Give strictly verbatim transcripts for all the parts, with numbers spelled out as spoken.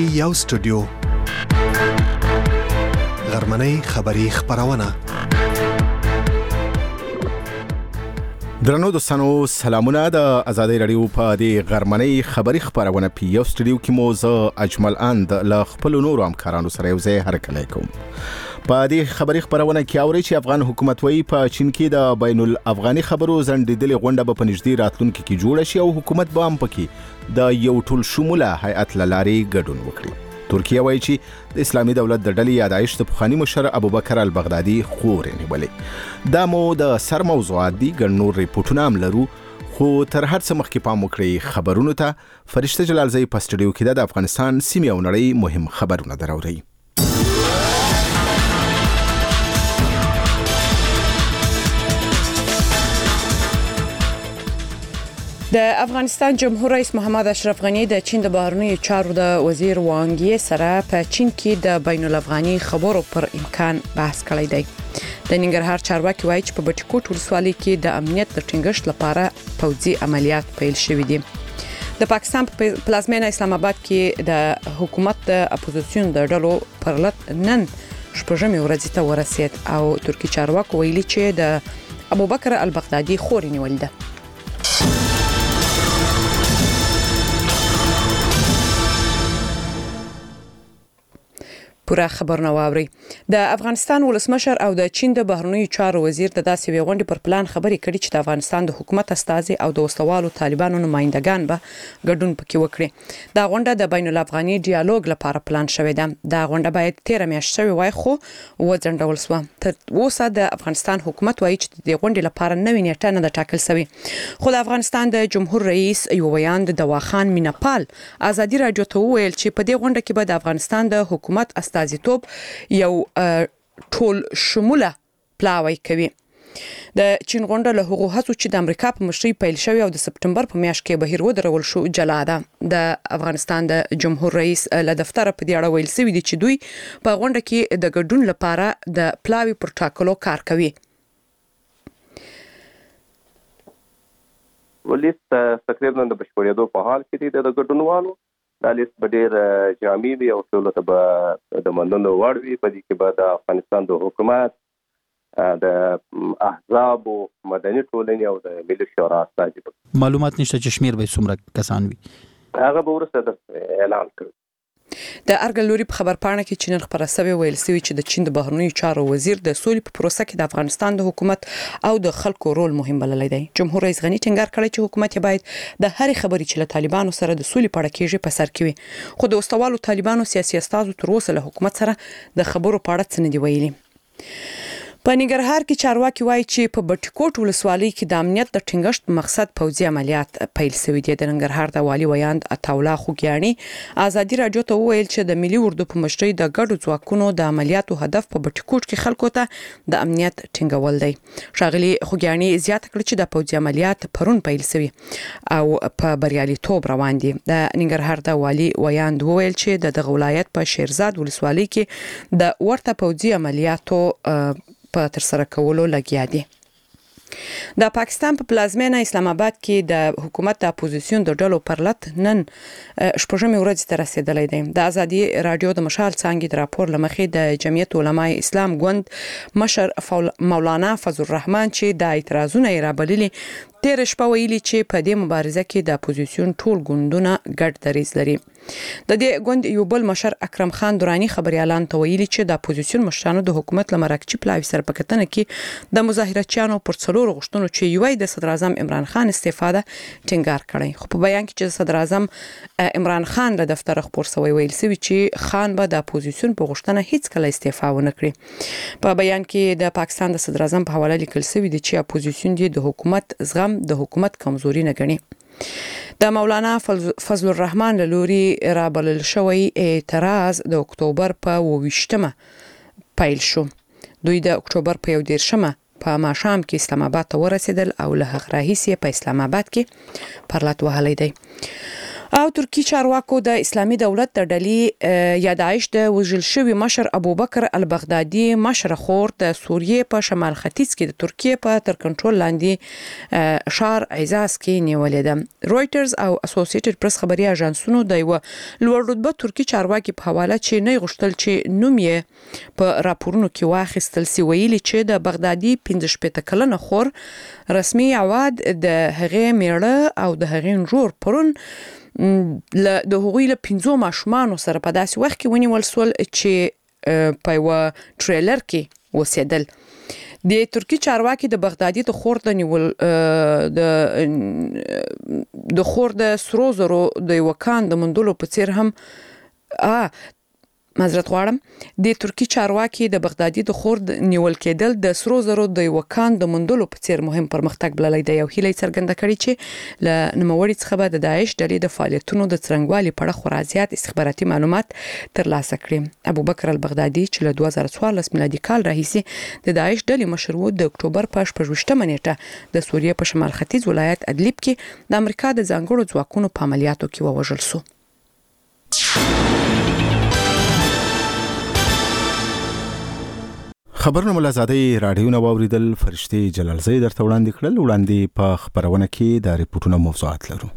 یو سټوډیو غرمنۍ خبری خبرونه. درنو دوستانو سلامونه. د آزادۍ رادیو په دې غرمنۍ خبری خبرونه په یو سټوډیو کې مو زه اجمل اند له خپل نورو همکارانو سره یو ځای هرکلی کوم. په دې خبری خبرونه کې اوري چې افغان حکومت وایي په چین کې د بین الافغاني خبرو ځنډېدلې غونډه به په نږدې راتلونکي کې جوړه شي او حکومت به هم پکې د یو ټول شموله هیئت له لارې ګډون وکړي. ترکیه وایي چې د اسلامي دولت د ډلې یادایش د پخواني مشر ابوبکر البغدادي خورې نیولې. دا مو د سر موضوعات دي. ګڼ نور ریپورټونه هم لرو، خو تر هر څه مخکې پام وکړئ خبرونو ته. فرشته جلالزی په سټوډیو کې د افغانستان سیمې او نړۍ مهم خبرونه دراوړي. د افغانستان جمهور رئیس محمد اشرف غنی د چین د بهرنیو چارو د وزیر وانګ یی سره په چین کې د بین الافغاني خبرو پر امکان بحث کړی دی. د ننګرهار چارواکي وایي چې په بټي کوټ ولسوالۍ کې د امنیت د ټینګښت لپاره پوځي عملیات پیل شوي دي. د پاکستان په پلازمینه اسلام آباد کې د حکومت د اپوزیسیون د ډلو پرلط نن شپږمې ورځې ته ورسید او ترکی چارواکو ویلي چې د ابوبکر البغدادي خورې نیول ده. پوره خبرونه واوري. د افغانستان ولسمشر او د چین د بهرنیو چارو وزیر د داسې وی غونډې پر پلان خبرې کړي چې د افغانستان د حکومت استازي او د وسلوالو طالبانو نمائندگان به ګډون پکې وکړي. دا غونډه د بین الافغاني ډیالوګ لپاره پلان شوې ده. دا غونډه باید تیر میاشت شوې وای خو وځنډول شو. تر اوسه د افغانستان حکومت وایي چې د غونډې لپاره نوې نیټه نه ده ټاکل شوې. خو د افغانستان د جمهور رئیس یو بیان د دواخان مینپال آزادي رادیو ته ویل چې په دې غونډه کې به د افغانستان د حکومت استازیتوب یو ټول شموله پلاوی کوي. د چین غونډه له هغو هڅو چې د امریکا په مشرۍ پیل شوی او د سپټمبر په میاشت کې بهیر ودرول شو جلا ده. د افغانستان د جمهور رئیس له دفتر په دې اړه ویل شوی دی چې دوی په غونډه کې د ګډون لپاره د پلاوی پر ټاکلو کار کوي. ولیس تقریبا د بشپړېدو په حال کې دی د ګډونوالو. دا لیست به ډېر جامع وي او ټولو ته به د منلو وړ وي. په دې کې به د افغانستان د حکومت، د احزابو، مدني ټولنې او د ملي شورا استازي. معلومات نشته چې شمیر به څومره کسان وي. هغه به وروسته اعلان کړي. د ارګل لوري په خبرپاڼه کې چین خبره سوي ویل سوي چې د چین د بهرنیو چارو وزیر د سولې په پروسه کې د افغانستان د حکومت او د خلکو رول مهم بللی دی. جمهور رئیس غنی ټینګار کړی چې حکومت باید د هرې خبرې چې له طالبانو سره د سولې په اړه کېږي په سر کې وي. خو د وسلوالو طالبانو سیاسي استازو تر اوسه له حکومت سره د خبرو په اړه څه نه دی ویلي. په ننګرهار کې چارواکي وایي چې په بټي کوټ ولسوالۍ کې د امنیت د ټینګښت په مقصد پوځي عملیات پیل شوي دي. د ننګرهار د والي ویاند عطاالله خوګیاڼي آزادي رادیو ته وویل چې د ملي اردو په مشرۍ د ګډو ځواکونو د عملیاتو هدف په بټي کوټ کې خلکو ته د امنیت ټینګول دی. ښاغلي خوګیاڼي زیاته کړه چې د پوځي عملیات پرون پیل شوي او په بریالیتوب روان دي. د ننګرهار د والي ویاند وویل چې د دغه ولایت په شیرزاد ولسوالۍ کې د ورته پوځي عملیاتو په تر سره کولو لګیا دي. د پاکستان په پلازمینه اسلام آباد کې د حکومت د اپوزیسیون د ډلو پرلط نن شپږمې ورځې ته رسیدلی دی. د آزادي رادیو د مشال څانګې د راپور لمخې د جمعیت علماء اسلام ګوند مشر مولانا فضل الرحمن چې د اعتراضونه یې رابللي تیر شپه ویلي چې په دې مبارزه کې د اپوزیسیون ټول ګوندونه ګډ دریځ لري. د دې ګوند یو بل مشر اکرم خان دورانی خبريالان ته ویلي چې د اپوزیسیون مشرانو د حکومت لمرکچي پلاوی سره په کتنه کې د مظاهراتچیانو پر څلور غوښتنو چې یوې د صدر اعظم عمران خان استفاده ټینګار کړی. خو په بیان کې چې صدر اعظم عمران خان له دفتر خبر سوی ویل سوي چې خان به د اپوزیسیون په غوښتنه هیڅ کله استعفا ونه کړي. په بیان کې د پاکستان د صدر اعظم په حواله لیکل سوي دي چې اپوزیسیون د حکومت زغم د حکومت کمزوري نه ګڼي. د مولانا فضل الرحمن له لوري رابلل شوی اعتراض د اکتوبر په اوویشتمه پیل شو. دوی د اکتوبر په یو دیرشمه په ماښام کې اسلام آباد ته ورسېدل او له هغه راهیسې په اسلام آباد کې پرلط وهلی دی. او او ترکی چارواکو د اسلامي دولت د ډلې یا داعش د وژل شوی مشر ابوبکر البغدادي مشر خور د سوریې په شمال ختیځ کې د ترکیې په تر کنټرول لاندې شهر ایزاس کې نیولې ده. رويټرز او اسوسییټډ پریس خبري اژانسونو د یو لوړ رتبه ترکی چارواکي په حواله چې نه غوښتل چې نوم یې په راپورونو کې واخیستل سی، ویلي چې د بغدادي پنځه شپږ کلنه خور رسمي عواد د هغې میړه او د هغې نجور پرون ل د هغوی له پنځو ماشومانو سره په داسې وخت کې ونیول سول چې په یو ټریلر کې وسیدل. د ترکی چارواکي د بغدادي د خور د نیول د د خور د سرو زرو د یو کان د مندلو په څیر هم ا معذرت غواړم د ترکی چارواکي د بغدادي د خور د نیول کېدل د سرو زرو د یو کان د مندلو په څیر مهم پرمختګ بللی دی. یو هیله څرګنده کړې چې ل نوموړي څخه به د داعش ډلې د فعالیتونو د څرنګوالي په اړه خورا زیات استخباراتي معلومات ترلاسه کړي. ابوبکر البغدادي چې له دوه زره څوارلس میلادي کال راهیسې د داعش ډلې مشر و، د اکتوبر په شپږویشتمه نیټه د سوریې په شمال ختیځ ولایت ادلیب کې د امریکا د ځانګړو ځواکونو په عملیاتو کې ووژل شو. خبرونه ملازادي رادیو نو اوریدل. فرشتي جلال زید درته وړاندې کړل. وړاندې په خبرونه کې د ریپورتونو موضوعات لرو.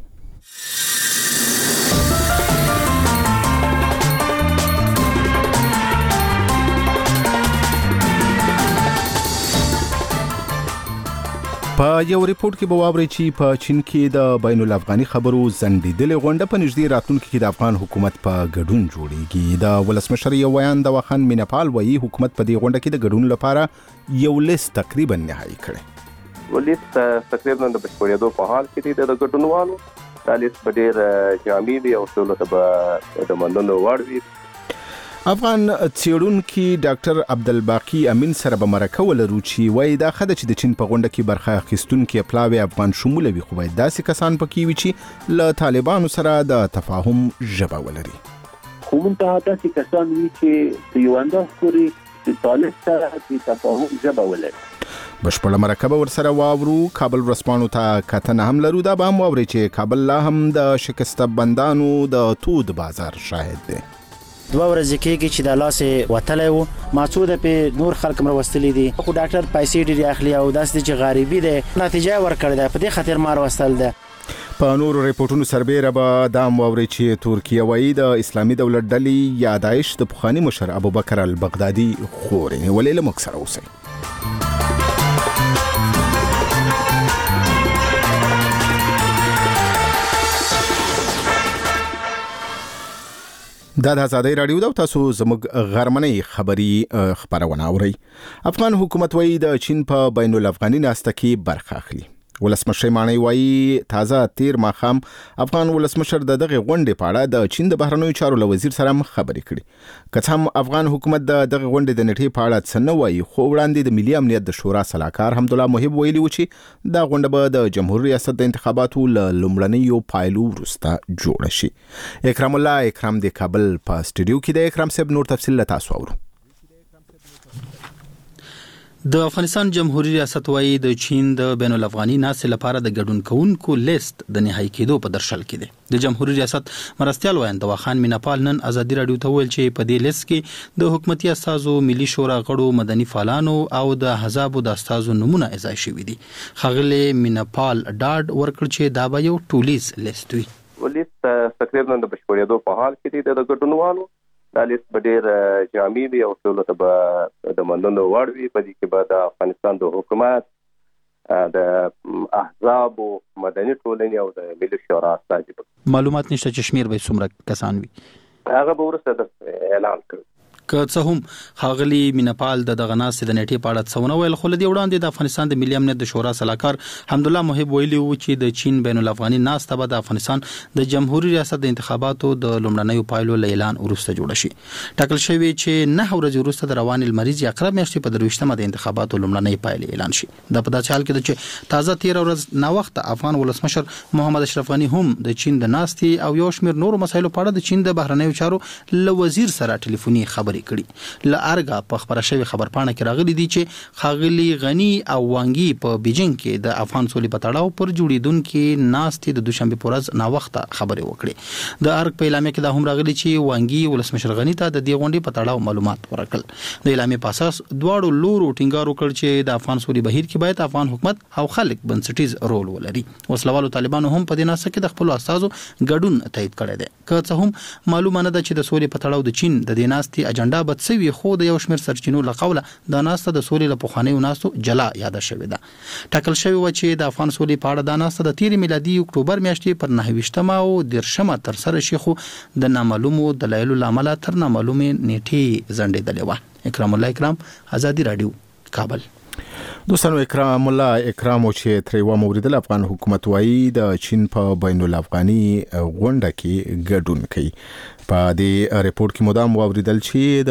په یو ریپورت کې به واورئ چې په چین کې د بین الافغاني خبرو ځنډېدلې غونډه په نږدې راتلونکي کې د افغان حکومت په ګډون جوړیږي. د ولسمشر یو ویان د وخان مینپال وایي حکومت په دې غونډه کې د ګډون لپاره یو لیست تقریبا نهایی کړی. لیست تقریبا د بشپړېدو په حال کې دی. د ګډونوالو دا لیست به ډېر جامع وي او ټولو ته به د منلو وړ وي. افغان څېړونکي ډاکټر عبدالباقي امین سره به مرکه ولرو چې وایي دا ښه ده چې د چین په غونډه کې برخه اخیستونکي پلاوي افغان شموله وي، خو باید داسې کسان پکې وي چې له طالبانو سره د تفاهم ژبه ولري. خو منتها داسې کسان وي چې په یو اندازه پورې د طالب سره د تفاهم ژبه ولري. بشپړه مرکه به ورسره واورو. کابل ورځپاڼو ته کتنه هم لرو. دا به هم واورئ چې کابل لا هم د شکسته بندانو د تود بازار شاهد دی. دوه ورځې کېږي چې د لاسې وتلی و، ماڅوده پې نور خلک مروستلي دي، خو ډاکټر پیسې ډېرې اخلي او داسې چې غریبي دی نتیجه یې ورکړې ده، په دې خاطر ما روستل ده. په نورو ریپورتونو سربیره به دا هم واورئ چې ترکیه وایي د اسلامي دولت ډلې یا داعش د پخواني مشر ابوبکر البغدادي خور یې نیولې. له موږ سره اوسئ. دا د آزادۍ رادیو ده او تاسو زموږ غرمنۍ خبري خبرونه اورئ. افغان حکومت وایي د چین په بین الافغاني ناسته کې برخه اخلي. ولسمشر مانی وایي تازه تیر ماخام افغان ولسمشر د دغه غونډې په اړه د چین د بهرنیو چارو له وزیر سره خبرې کړي. که هم افغان حکومت د دغه غونډې د نیټې په اړه څه نه وایي، خو وړاندې د ملي امنیت د شورا سلاکار حمدالله محب ویلي و چې دا غونډه به د جمهور ریاست د انتخاباتو له لومړنیو پایلو وروسته جوړه شي. اکرام الله اکرام د کابل په سټوډیو کې د اکرام صاحب نور تفصیل له تاسو اورو. د افغانستان جمهوریت ریاست وايي د چین د بین الافغاني ناسې لپاره د ګډون کوونکو لیست د نهایی کېدو په درشل کې دی. د جمهوریت ریاست مرستیال ویان د وخان مینپال نن ازادي رادیو ته ویل چې په دې لیست کې د حکومتي استازو، ملي شورا غړو، مدني فعالانو او د احزابو د استازو نمونه اضافه شوي دي. ښاغلي مینپال ډاډ ورکړ چې دا به یو ټولیز لیست وي. لیست تقریبا د بشپړېدو په حال کې دی. د ګډونوالو دا لیست به ډېر جامع وي او ټولو ته به د منلو وړ وي. په دې کې به د افغانستان د حکومت، د احزابو، مدني ټولنې او د ملي شورا استازي. معلومات نشته چې شمیر به څومره کسان وي. هغه به وروسته اعلان کړي. که څه هم ښاغلي مینپال د دغه ناستې د نیټې په اړه څه ونه ویل، خو له دې وړاندې د افغانستان د ملي امنیت د شورا سلاکار حمدالله محب ویلي و چې د چین بین الافغاني ناسته به د افغانستان د جمهوریت ریاست د انتخاباتو د لومړنیو پایلو له اعلان وروسته جوړه شي. ټاکل شوی چې نه ورځې وروسته د روانې لمریزې عقرب میاشتې په درویشتمه د انتخاباتو لومړنۍ پایلې اعلان شي. دا په داسې حال کې ده چې تازه تیر ورځ ناوخته افغان ولسمشر محمد اشرف غني هم د چین د ناستې او یو شمېر نورو مسایلو په اړه د چین د بهرنیو چارو له وزیر سره ټلیفوني خبرې خبرې کړي. ل ارګه په خبره شوی خبرپاڼه کې راغلي دي چې خاغلی غنی او وانګي په بیجینګ کې د افغان سولې په تړاو پر جوړیدونکو ناستې د دوشنبه په ورځ نا وخته خبرې وکړي. د ارګ په اعلامیه کې دا هم راغلي چې وانګي ولسمشر غنی ته د دې غونډې په تړاو معلومات ورکړل. د اعلامیه په اساس دواړو لورو ټینګار وکړ چې د افغان سولې بهیر کې باید افغان حکومت او خلک بنسټیز رول ولري. وسلوالو طالبانو هم په دې ناسه کې د خپل استازو ګډون تایید کړی دی. که څه هم معلومه نه ده چې د سولې په تړاو د چین د دې ناستې اجنډا بد سوي، خو د یو شمېر سرچینو له قوله د ناسته د سولې له پخوانیو ناستو جلا یاد شوې ده. ټاکل شوی و چې د افغان سولې په اړه د ناسته د تیر میلادي اکتوبر میاشتې پر نهه ویشتمه او دیرشمه تر سره شي، خو د نامعلومو دلایلو له امله تر نامعلومې نیټې ځنډېدلې وه. اکرام الله اکرام، آزادي رادیو، کابل. دوستانو، اکرام الله اکرام چې تر یو موریدل افغان حکومت وایي د چین په بین الافغاني غونډه کې ګډون کوي. په دې ریپورت کې مدام واوریدل چې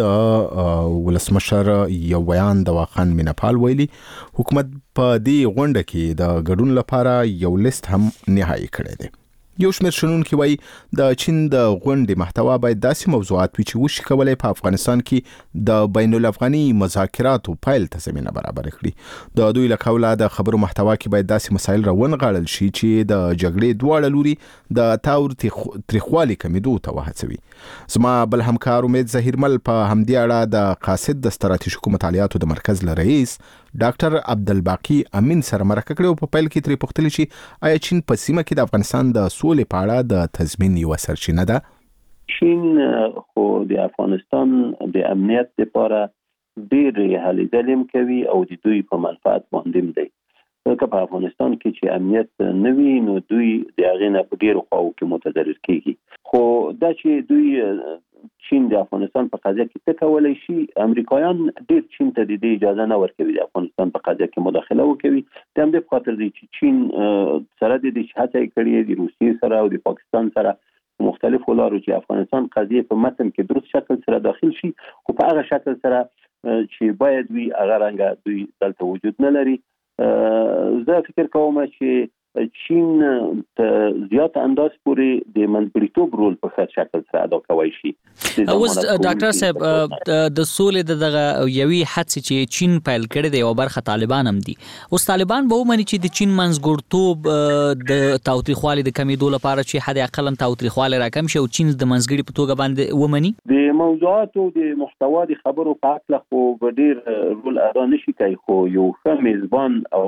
د ولسمشر یو بیان د واخان مینپال ویلي حکومت په دې غونډه کې د ګډون لپاره یو لیست هم نهایی کړی دی. یو شمېر شنونکي وایي د چین د غونډې محتوا باید داسې موضوعات وي چې وشي کولای په افغانستان کې د بین الافغاني مذاکراتو پیل ته زمینه برابر کړي. د دوی له قوله د خبرو محتوا کې باید داسې مسایل راونغاړل شي چې د جګړې دواړه لوري د تاور تریخوالي کمیدو ته وهڅوي. زما بل همکار امید ظهیرمل په همدې اړه د قاصد د ستراتیژیکو مطالعاتو د مرکز له رئیس ډاکټر عبدالباقی امین سره مرکه کړې او په پیل کې ترې پوښتنه چې آیا چین په سیمه کې د افغانستان د سولې په اړه د تضمین یو سرچینه ده؟ چین خو د افغانستان د امنیت لپاره ډېر هلې ځلې کوي او د دوی په منفعت باندې دی. ځکه په افغانستان کې چې امنیت نه وي نو دوی د هغې نه په ډېرو خواو کې متضرر کېږي. خو دا چې دوی چین د افغانستان په قضیه کې څه کولی شي، امریکایان ډېر چین ته د دې اجازه نه ورکوي د افغانستان په قضیه کې مداخله وکوي. د همدې په خاطر دی چې چین سره د دې هڅه یې کړې د روسیې سره او د پاکستان سره مختلفو لارو چې افغانستان قضیه په متن کې درست شکل سره داخل شي، خو په هغه شکل سره چې باید وي هغه رنګه دوی دلته وجود نه لري. زه فکر کوم چې چین ته زیات انداز پورې د منځګړیتوب رول په ښه شکل سره ادا کوي شي. اوس ډاکټر صاحب د سولې د دغه یوې هڅې چې چین پیل کړې دی او برخه طالبان هم دي، اوس طالبان به ومني چې د چین منځګړیتوب د تاوتریخوالي د کمیدو لپاره چې حد اقل تاوتریخوالي راکم شي او چین د منځګړي په توګه باندې ومني. د موضوعاتو د محتوا د خبرو په اړه خو ډېر رول ادا نشي کوي، خو یو ښه میزبان او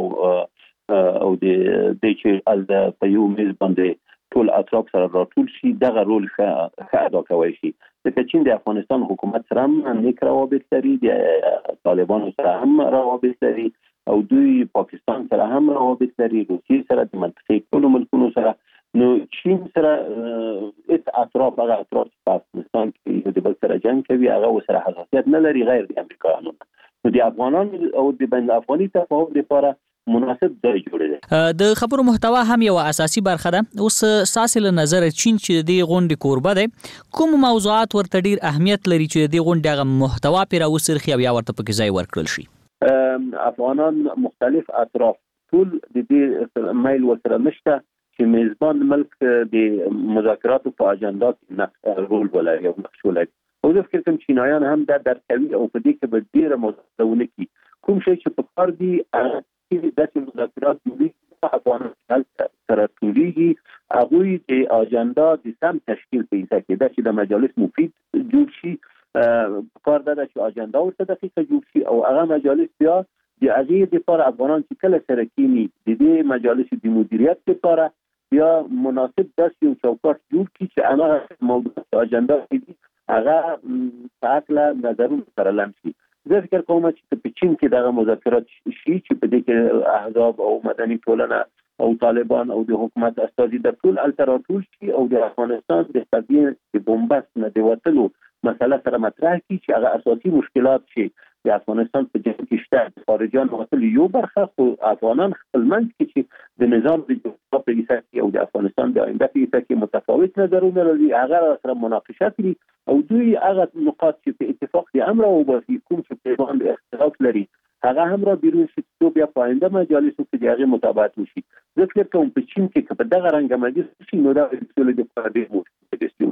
او د دې چې ال د په یو میز باندې ټول اطراف سره راټول شي دغه رول ښه ادا کوي شي. ځکه چین د افغانستان حکومت سره هم نیک روابط لري، د طالبانو سره هم روابط لري او دوی پاکستان سره هم روابط لري، روسیې سره، د منطقې ټولو ملکونو سره. نو چین سره هیڅ اطراف هغه اطراف په افغانستان کې د بل سره جنګ کوي هغه سره حساسیت نه لري غیر د امریکایانو. نو د افغانانو او د بین الافغاني تفاهم لپاره مناسب ځای جوړیږي. د خبرو محتوا هم یو اساسي برخه ده. اوس ساسل نظر چین چې د غونډې کوربه ده، کوم موضوعات ورته ډیر اهمیت لري چې د غونډې هغه محتوا پیرا وسرخي او یا ورته پکې ځای ورکړل شي؟ افغانان مختلف اطراف ټول د دې مایل ورسره نشته چې میزبان ملک د مذاکراتو په اجنډا کې رول ولري او نقش ولري. او زه فکر کوم چینایان هم دا درک کوي او په دې کې به ډیره مداخله کوي. کوم شی چې په کار دي داسې مذاکرات دوی افغانستان سره کوي، هغوی د اجنډا د سم تشکیل په ایسا کې دا چې د مجالس مفید جوړ شي، کار دا چې اجنډا ورته دقیقه جوړ شي او هغه مجالس بیا د هغې دپاره افغانان چې کله سره کینی د دې مجالس د مدیریت دپاره بیا مناسب داسې یو چوکاټ جوړ کړي چې هغه موضوعات اجنډا کې دي هغه په هکله نظرونه سره لم شي. زه فکر کوم چې په چین کې دغه مذاکرات شي چې په دې کې احزاب او مدني ټولنه او طالبان او د حکومت استازي د ټول الټراټول شي او د افغانستان د قضیې د بومبست نه د وتلو مسله سره مطرح کړي چې هغه اساسي مشکلات شي د افغانستان په جنګ کې شته. خارجيان وتل یو برخه، خو افغانان خپل منځ کې چې د نظام د جوړښت په اړه کې او د افغانستان د آینده په اړه کې متفاوت نظرونه لري، هغه سره مناقشه کوي او دوی هغه نقاط چې په اتفاق دي امر او باسي کوم چې په باندې اختلاف لري هغه هم را بیرون شي چې بیا په آینده مجالسو کې د هغې مطابقت وشي. زه فکر کوم په چین کې که په دغه رنګه مجلس شي نو دا د سولې دپاره ډېر مهم دی.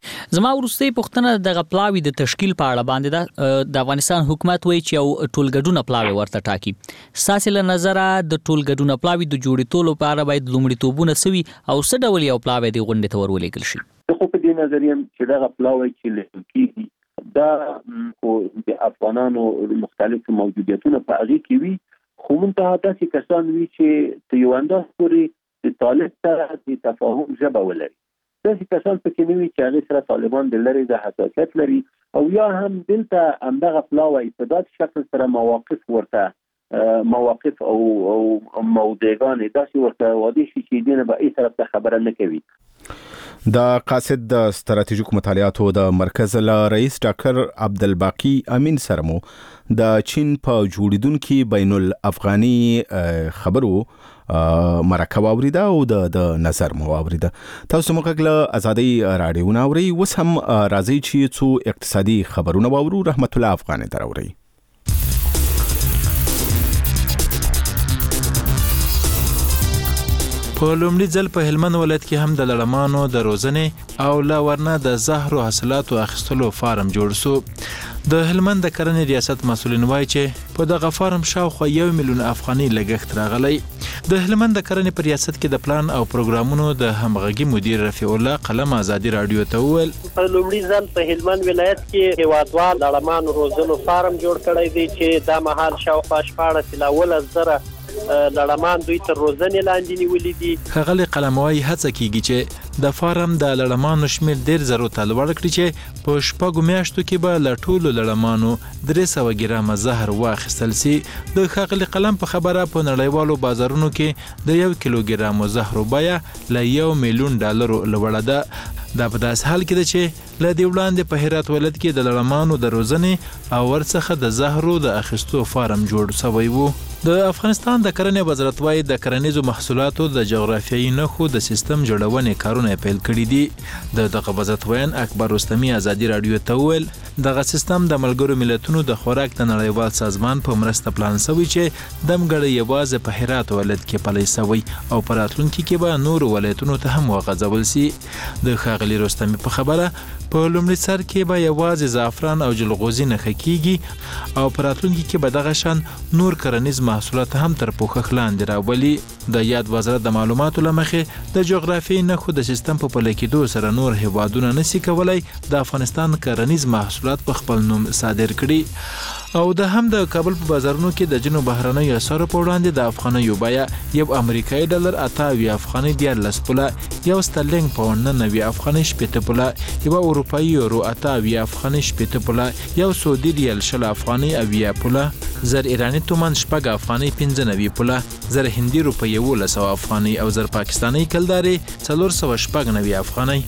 زما ورستي پښتنه د غپلاوي د تشکیل په اړه باندې د افغانستان حکومت وایي چې یو ټولګډونه پلاوي ورته ټاکي. ساسي له نظر د ټولګډونه پلاوي د جوړېدو لپاره باید لومړیتوبونه سوي او څه ډول یو پلاوي د غونډې ته ورولېږل شي. خو په دې نظریه چې دا غپلاوي چې لیکل کیږي دا خو د افغانانو مختلف موجودیتونه په هغه کې وي، خو منتها داسې کسان وي چې په یو اندازه پورې د طالب سره د تفاهم ژبه ولري. داسې کسان پکې نه وي چې هغې سره طالبان د لرې د حساسیت لري، او یا هم دلته همدغه پلاوی په داسې شکل سره مواقف ورته مواقف او موضوعګانې داسې ورته واضح شي چې دې نه به هېڅ طرف ته خبره نه کوي. د قاصد د ستراتیژیکو مطالعاتو د مرکز له رئیس ډاکټر عبدالباقی امین سره مو د چین په جوړیدونکو بین الافغاني خبرو مرکه واوریده او د نظر مو واوریده. تاسو موږ له ازادي رادیو ناوري وس هم راځي چې څو اقتصادي خبرونه واورو. رحمت الله افغاني دراوري. په لومړي ځل په هلمند ولایت کې هم د لړمانو د روزنې او لا ورنه د زهرو حاصلاتو اخیستلو فارم جوړ شو. د هلمند د کرنې ریاست مسؤلین وایي چې په دغه فارم شاوخوا یو میلیون افغاني لګښت راغلی. د هلمند د کرنې په ریاست کې د پلان او پروګرامونو د همغږي مدیر رفیع الله قلم ازادي رادیو ته وویل په لومړي ځل په هلمند ولایت کې هیوادوال لړمانو روزنو فارم جوړ کړی دی چې دا مهال شاوخوا شپاړس الی اوولس زره لړمان دوی تر روزنې لاندې نیولي دي. ښاغلي قلموای هڅه کیږي چې د فارم د لړمانو شمېر ډېر زرو ته لوړ کړي چې په شپږو میاشتو کې به له ټولو لړمانو درې سوه ګرامه زهر واخیستل سي. د ښاغلي قلم په خبره په نړیوالو بازارونو کې د یو کیلو ګرامو زهرو بیه له یو میلیون ډالرو لوړه ده. دا په داسې حال کې ده چې له دې وړاندې په هرات ولایت کې د لړمانو د روزنې او ورڅخه د زهرو د اخیستو فارم جوړ شوی و. د افغانستان د کرنې وزارت وايي د کرنیزو محصولاتو د جغرافیایي نښو د سیستم جوړونې کارونه پیل کړي دي. د دغه وزارت وین اکبر رستمی ازادي رادیو ته وویل دغه سیستم د ملګرو ملتونو د خوراک د نړیوال سازمان په مرسته پلان شوی چې دمګړی یوازې په هرات ولایت کې پلی شوی او په راتلونکي کې به نورو ولایتونو ته هم وغځول سي. د ښاغلي رستمی په خبره په لومړي سر کې به یوازې زعفران او جلغوزي نښه کیږي او په راتلونکي کې به دغه شان نور کرنیز محصولات هم تر پوښښ لاندې راولي. د یاد وزارت د معلوماتو له مخې د جغرافیایي نښو د سیستم په پلی کېدو سره نور هیوادونه نشي کولی د افغانستان کرنیز محصولات په خپل نوم صادر کړي. او د هم د کابل په بازارونو کې د جنو بهرنۍ اسعارو په وړاندې د افغانیو بیه یو امریکایي ډالر اته اویا افغاني دیارلس پوله، یو سترلینګ پاونډ نهه نوي افغاني شپېته پوله، یو اروپایي یورو اته اویا افغاني شپېته پوله، یو سعودي ریال شل افغاني اویا پوله، زر ایراني تومان شپږ افغاني پنځه نوي پوله، زر هندي روپۍ یولس سوه افغاني او زر پاکستاني کلدارې څلور سوه شپږ نوي افغاني.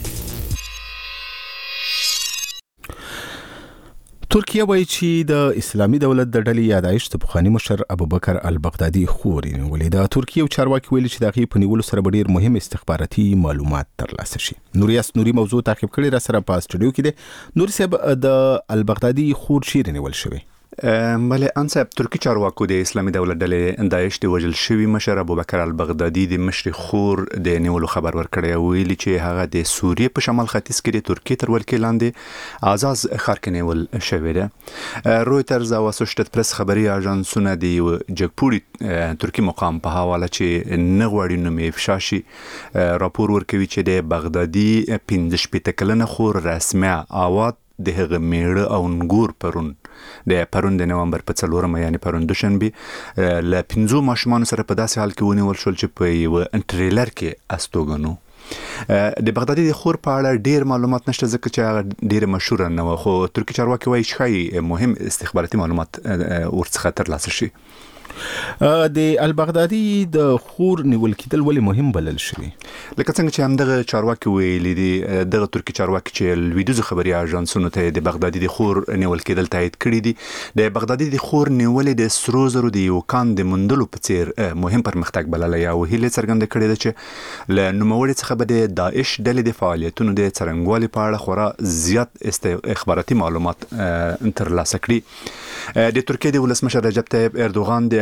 ترکیه وایي چې د اسلامي دولت د ډلې یادایښت د پخواني مشر ابوبکر البغدادي خوري نیولې. د ترکیه یو چارواکي ویلي چې د هغې په نیولو سره به ډېر مهم استخباراتي معلومات ترلاسه شي. نوریاس نوري موضوع تعقیب کړي را سره په سټوډیو کې دی. نوري صاحب د البغدادي خور چیرې نیول شوی؟ بله انصاف ترکی چارواکو د اسلامي دولت ډلې داعش د وژل شوی مشر ابوبکر البغدادي د مشر خور د نیولو خبر ورکړی، ویلي چې هغه د سوریې په شمال ختیځ کې د ترکیې تر ولکې لاندې آزاز ښار کې نیول شوی دی. رویترز او اسوشییټډ پریس خبري اژانسونه د یو جګپوړي ترکی مقام په حواله چې نه غواړي نوم یې افشا شي راپور ورکوي چې د بغدادي پنځه شپېته کلنه خور رسمه آواد د هغه میړه او نګور پرون د پرون د نومبر په څلورمه یعنی پرون دوشنبه له پنځو ماشومانو سره په داسې حال کې ونیول شول چې په یو انټریلر کې استوګنو. د بغدادي د خور په اړه ډیر معلومات نشته ځکه چې هغه ډیر مشهور نه و، خو ترکی چارواکي وایي چې مهم استخباراتي معلومات ورڅخه ترلاسه شي. د البغدادي د خور نیول کېدل ولې مهم بلل شوی؟ لکه څنګه چې همدغه چارواکي ویلي دي، دغه ترکی چارواکي چې لویدیځو خبري اژانسونو ته د بغدادي د خور نیول کېدل تایید کړي دي، د بغدادي د خور نیول د سرو زرو د یو کان د موندلو په څیر مهم پرمختګ بللی او هیله څرګنده کړې ده چې له نوموړي څخه به د داعش ډلې د فعالیتونو د څرنګوالي په اړه خورا زیات اخباراتي معلومات ترلاسه کړي. د ترکیې د ولسمشر رجب طیب اردوغان د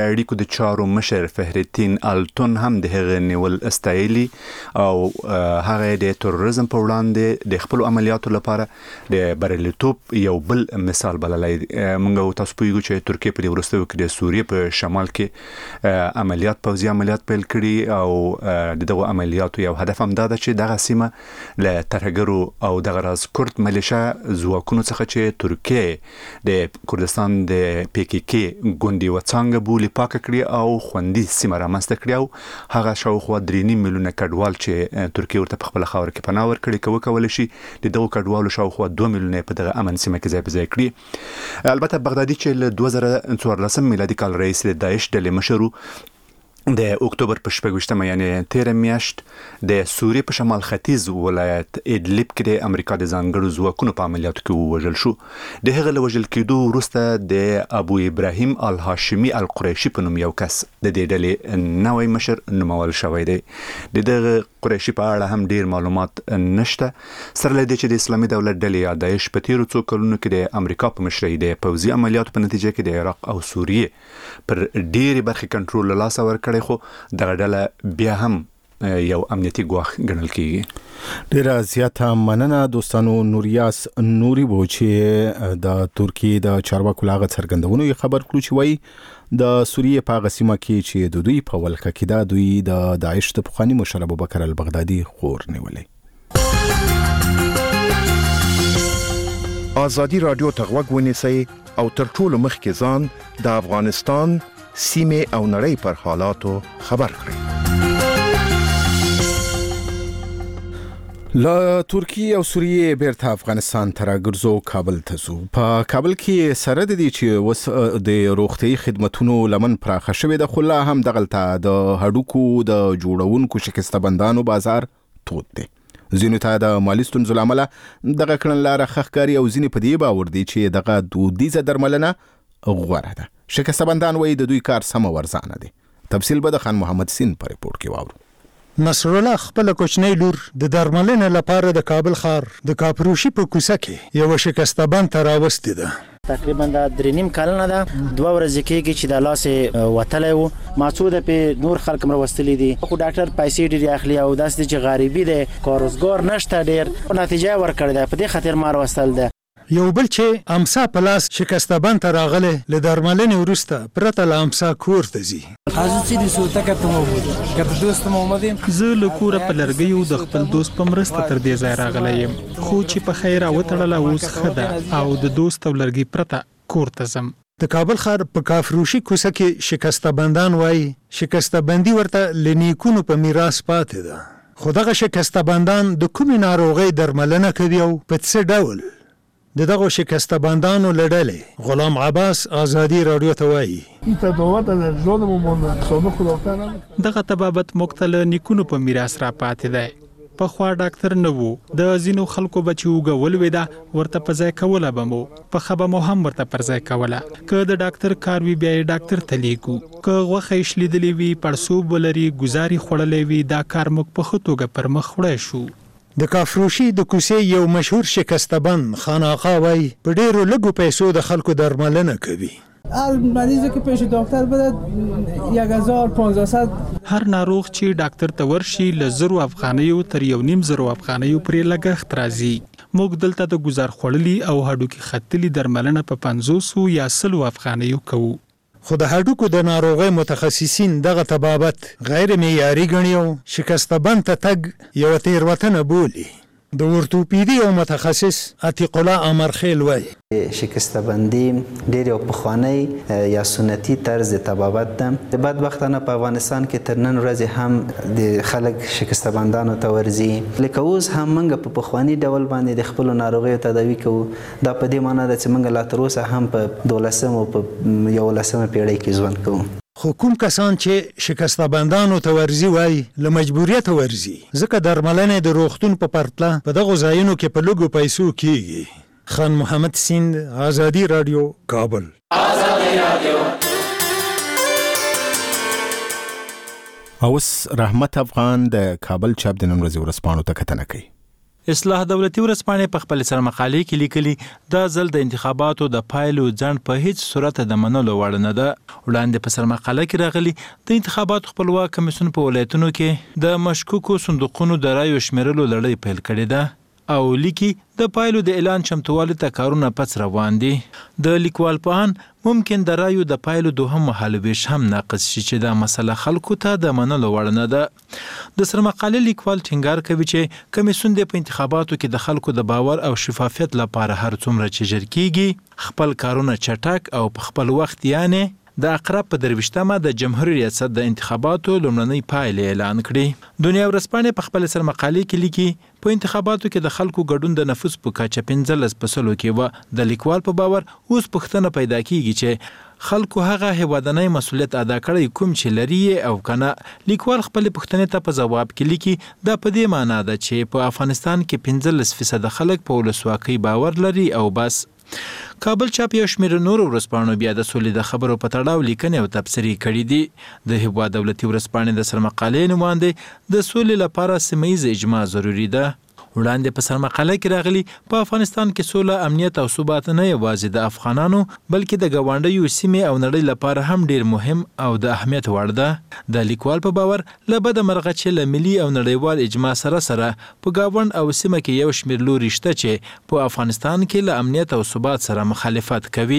اړیکو د چارو مشر فهرتین التون هم د هغه نیول استایلی او هغه د تروریزم په وړاندې د خپل عملیاتو لپاره د بریالیتوب یو بل مثال بللی. موږ تاسو پوهیږو چې ترکیه په وروستیو کې د سوریې په شمال کې عملیات پوځي عملیات پیل کړي او دغه عملیاتو یو هدف هم دا ده چې دغه سیمه له ترهګرو او دغه راز کورد ملیشا ځواکونو څخه چې ترکیه د کردستان د پی کی کی ګوندي وڅانګه بولی پاک کړی او خوندي سیمه رامنځته کړی او هغه شاوخوا درې نیم میلیونه کډوال چې ترکیه ورته په خپل خاور کې پناه ورکړي کوي کول شي د دغه کډوالو شاوخوا دوه میلیونه په دغه امن سیمه کې ځای په ځای کړی. البته بغدادي چې له دوه زره څوارلسم میلادي کال رئیس د داعش ډلې مشرو د اکتوبر په شپږویشتمه یعنې تیره میاشت د سوریې په شمال ختیځ ولایت ادلب کې د امریکا د ځانګړو ځواکونو په عملیاتو کې ووژل شو. د هغه له وژل کېدو وروسته د ابو ابراهیم الهاشمي القریشي په نوم یو کس د دې ډلې نوی مشر نومول شوی دی. د دغه قریشي په اړه هم ډیر معلومات نشته، سره له دې چې د اسلامي دولت ډلې یا داعش په تیرو څو کلونو کې د امریکا په مشرۍ د پوځي عملیاتو په نتیجه کې د عراق او سوریې پر ډېرې برخې کنټرول له لاسه ورکړی، خو دغه ډله بیا هم یو امنیتي ګواښ ګڼل کیږي. ډیره زیاته مننه دوستانو. نوریاس نوري وو چې د ترکیه د چارواکو لاغه څرګندونو یې خبر کړو چې وایي د سوریې په غسیمه کې چې د دوی په ولکه کې دا دوی د داعش د پخوانی مشر ابوبکر البغدادي خور نیولې. آزادی رادیو تغوږ ونیسئ او تر ټولو مخکې ځان د افغانستان سیمه او نړۍ پر حالاتو خبر کړئ. لا ترکیه او سوریې بیرته افغانستان ته راګرځو کابل ته ځو. په کابل کې سره د دې چې وس د روغتي خدماتونو لمن پراخه شوې ده، خو لا هم دغلته د هډوکو د جوړونکو شکسته بندانو بازار تود دی. ځینو ته د مالي ستونزو له امله دغه کړنلاره ښکاري او ځینې په دې باور دي چې دغه دودیزه درملنه غوره ده. شکسته بندان وایي د دوی کار سمه ورزانه دی. تفصیل به د خان محمد سین په ریپورت کې واورو. نصر الله خپل کوچنی لور د درملنې لپاره د کابل ښار د کاپروشي په کوڅه کې یو شکسته بند ته راوستې ده. تقریبا دا درې نیم کلونه ده، دوه ورځې کېږي چې د لاسې وتلی و. ما څو د په نور خلک مر وستلی دي، خو ډاکټر پیسې ډېرې اخلي او داسې چې غریبي ده، کاروزګار نشته ډېر، نتیجه ورکړې ده. په دې خاطر مار وستل ده. یو بل چې امسا پلاس شکسته بند ته راغله له درملنې وروسته پرته له امسا کور ته ځي. زه له کوره په لرګیو د خپل دوست په مرسته تر دې ځای راغلی یم، خو چې په خیر وتړله اوس ښه ده او د دوست او لرګي پرته کور ته ځم. د کابل ښار په کافروشي کوڅه کې شکسته بندان وایي شکسته بندي ورته له نیکونو په میراث پاتې ده. خو دغه شکسته بندان د کومې ناروغۍ درملنه کوي او په څه ډول؟ د دغه شکسته بندانو لړلې غلام عباس آزادی رادیو ته وایي دغه طبابت مختل نیکونو په میراث را پاتې دی. په خوا ډاکټر نه وو، د ځینو خلکو بچي وګول وې ده ورته په ځای کوله به مو په خبه مو هم ورته پر ځای کوله. که د ډاکټر کار وی بیا ډاکټر ته لیږو، که غوښه یې شلیدلې وي پړسوب ولري ګزاري خوړلې وي دا کار موږ په ښه توګه پر مخ وړی شو. د کافروشي د کوڅې یو مشهور شکسته بند خان آقا وایي په ډېرو لږو پیسو د خلکو درملنه کوي. هر مریضی که پیش دکتر بده یک هزار پانزده هر ناروغ چې ډاکټر ته ورشي له زرو افغانیو تر یو نیم زرو افغانیو پرې لګښت راځي. موږ دلته د ګزار خوړلي او هډوکي ختلي درملنه په پنځوسو یا سلو افغانیو کوو. خو د هډوکو د ناروغۍ متخصصین دغه طبابت غیر معیاري ګڼي او شکسته بند ته تګ یوه تېروتنه بولي. د ورتوپیدي او متخصص عتیق الله امرخیل وایي شکسته بندي ډېر یو پخوانی یا سنتي طرز طبابت ده. د بدبختانه په افغانستان کې تر نن ورځې هم د خلک شکسته بندانو ته ورځي، لکه اوس هم موږ په پخواني ډول باندې د خپلو ناروغیو تداوي کوو. دا په دې معنی ده چې موږ لا تر اوسه هم په دولسم او په یولسمه پیړۍ کې ژوند کوو. خو کوم کسان چې شکسته بندانو ته ورځي وایي له مجبوریته ورځي، ځکه درملنې د روغتون په پرتله په دغو ځایونو کې په لږو پیسو کیږي. خان محمد سیند، آزادی رادیو، کابل. آزادی رادیو. اوس رحمت افغان د کابل چاپ د نن ورځې ورځپاڼو ته کتنه کوي. اصلاح دولتي ورځپاڼې په خپل سر مقالې کې لیکلي دا ځل د انتخاباتو د پایلو ځنډ په هیڅ صورت د منلو وړ نه ده. وړاندې په سر مقاله کې راغلي د انتخاباتو خپلواک کمیسیون په ولایتونو کې د مشکوکو صندوقونو د رایو شمیرلو لړۍ پیل کړې ده او لیکي د پایلو د اعلان چمتووالي ته کارونه پس روان دي. د لیکوال پوهان ممکن د رایو د پایلو دوهم مهالویش هم ناقص شي چې دا مسله خلکو ته د منلو وړ نه ده. د سرمقالې لیکوال ټینګار کوي چې کمیسیون د انتخاباتو کې د خلکو د باور او شفافیت لپاره هر څومره چې ژر کیږي خپل کارونه چټک او په خپل وخت یعنی د اقرب په درویشتمه د جمهوریت ریاست د انتخاباتو لومړنۍ پایلې اعلان کړې. دنیا ورځپاڼې په خپل سرمقالې کې لیکي په انتخاباتو کې د خلکو ګډون د نفوس په کچه پنځلس په سلو کې و. د لیکوال په باور اوس پوښتنه پیدا کیږي چې خلکو هغه هیوادنۍ مسولیت ادا کړی کوم چې لري او کنه. لیکوال خپل پوښتنې ته په ځواب کې لیکي دا په دې معنی ده چې په افغانستان کې پنځلس فیصد خلک په ولسواکۍ باور لري او بس. کابل چاپ یو شمېر نور ورځپاڼو بیا د سولې د خبرو په تړاو لیکنې او تبصرې کړي دي. د هیواد دولتي ورځپاڼې د سرمقالې نوماندې د سولې لپاره سیمه ییز اجماع ضروري ده. وړاندې په سرمقاله کې راغلي په افغانستان کې سوله، امنیت او ثبات نه یوازې د افغانانو بلکې د ګاونډیو سیمې او نړۍ لپاره هم ډیر مهم او د اهمیت وړ ده. د لیکوال په باور له بده مرغه چې له ملي او نړیوال اجماع سره سره په ګاوند او سیمه کې یو شمېر لوري شته چې په افغانستان کې له امنیت او ثبات سره مخالفت کوي.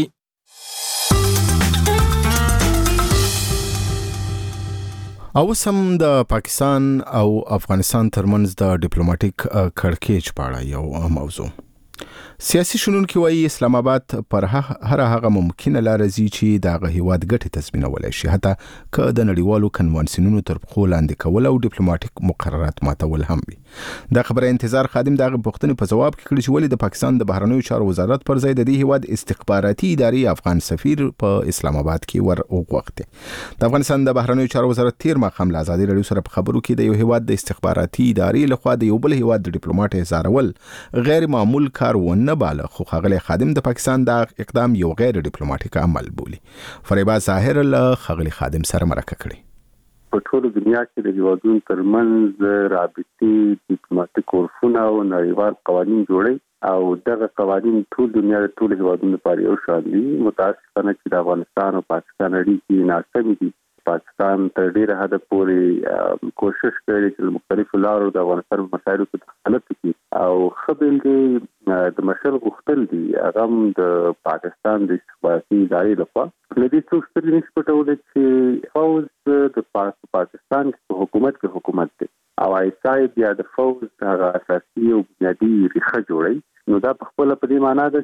او سم د پاکستان او افغانستان ترمنځ د ډیپلوماټیک کړکېچ په اړه یو موضوع. سیاسي شنونکي وایي اسلام آباد پر هر هغه ممکنه لار زی چې د هیواد ګټې تضمینولای شي، حتی که د نړیوالو کنوانسیونونو تر پښو لاندې کول او ډیپلوماټیک مقررات ماتول هم وي. دا خبره انتظار خادم د پوښتنې په جواب کې کړي چې ولې د پاکستان د بهرنیو چارو وزارت پر ځای د دې هیواد استخباراتي ادارې افغان سفیر په اسلام آباد کې ور وغوښتي. د افغانستان د بهرنیو چارو وزارت تیر ماښام له ازادي راډیو سره په خبرو کې د یو هیواد د استخباراتي ادارې لخوا د یو بل هیواد د ډیپلوماټ هزارول غیر معمول کار ونه باله، خو ښاغلی خادم د پاکستان د اقدام یو غیر ډیپلوماټیک عمل بولي. فریبا ظاهر له ښاغلی خادم سره مرکه کړې. په ټول دنیا کې د هیوادونو ترمنځ رابطې، ډیپلوماټیک عرفونه او نړیوال قوانین جوړي او دغه قوانین ټول دنیا د ټول هیوادونو لپاره یو شان دي. متاسفانه چې د افغانستان او پاکستان اړیکې ناسمې دي. پاکستان تر ډیره حده پورې کوشش کوي چې مختلفو لارو د افغانستان په مسایلو کې دخالت وکړي او خپل د مشر غوښتل دي هغه د پاکستان د استخباراتي ادارې لخوا لدې څوک سترګې نشي پټولی چې فوز د پاکستان په حکومت کې حکومت دی او ایسای بیا د فوز هغه اساسي او بنیادي ریښه جوړوي. نو دا په خپل په دې معنی ده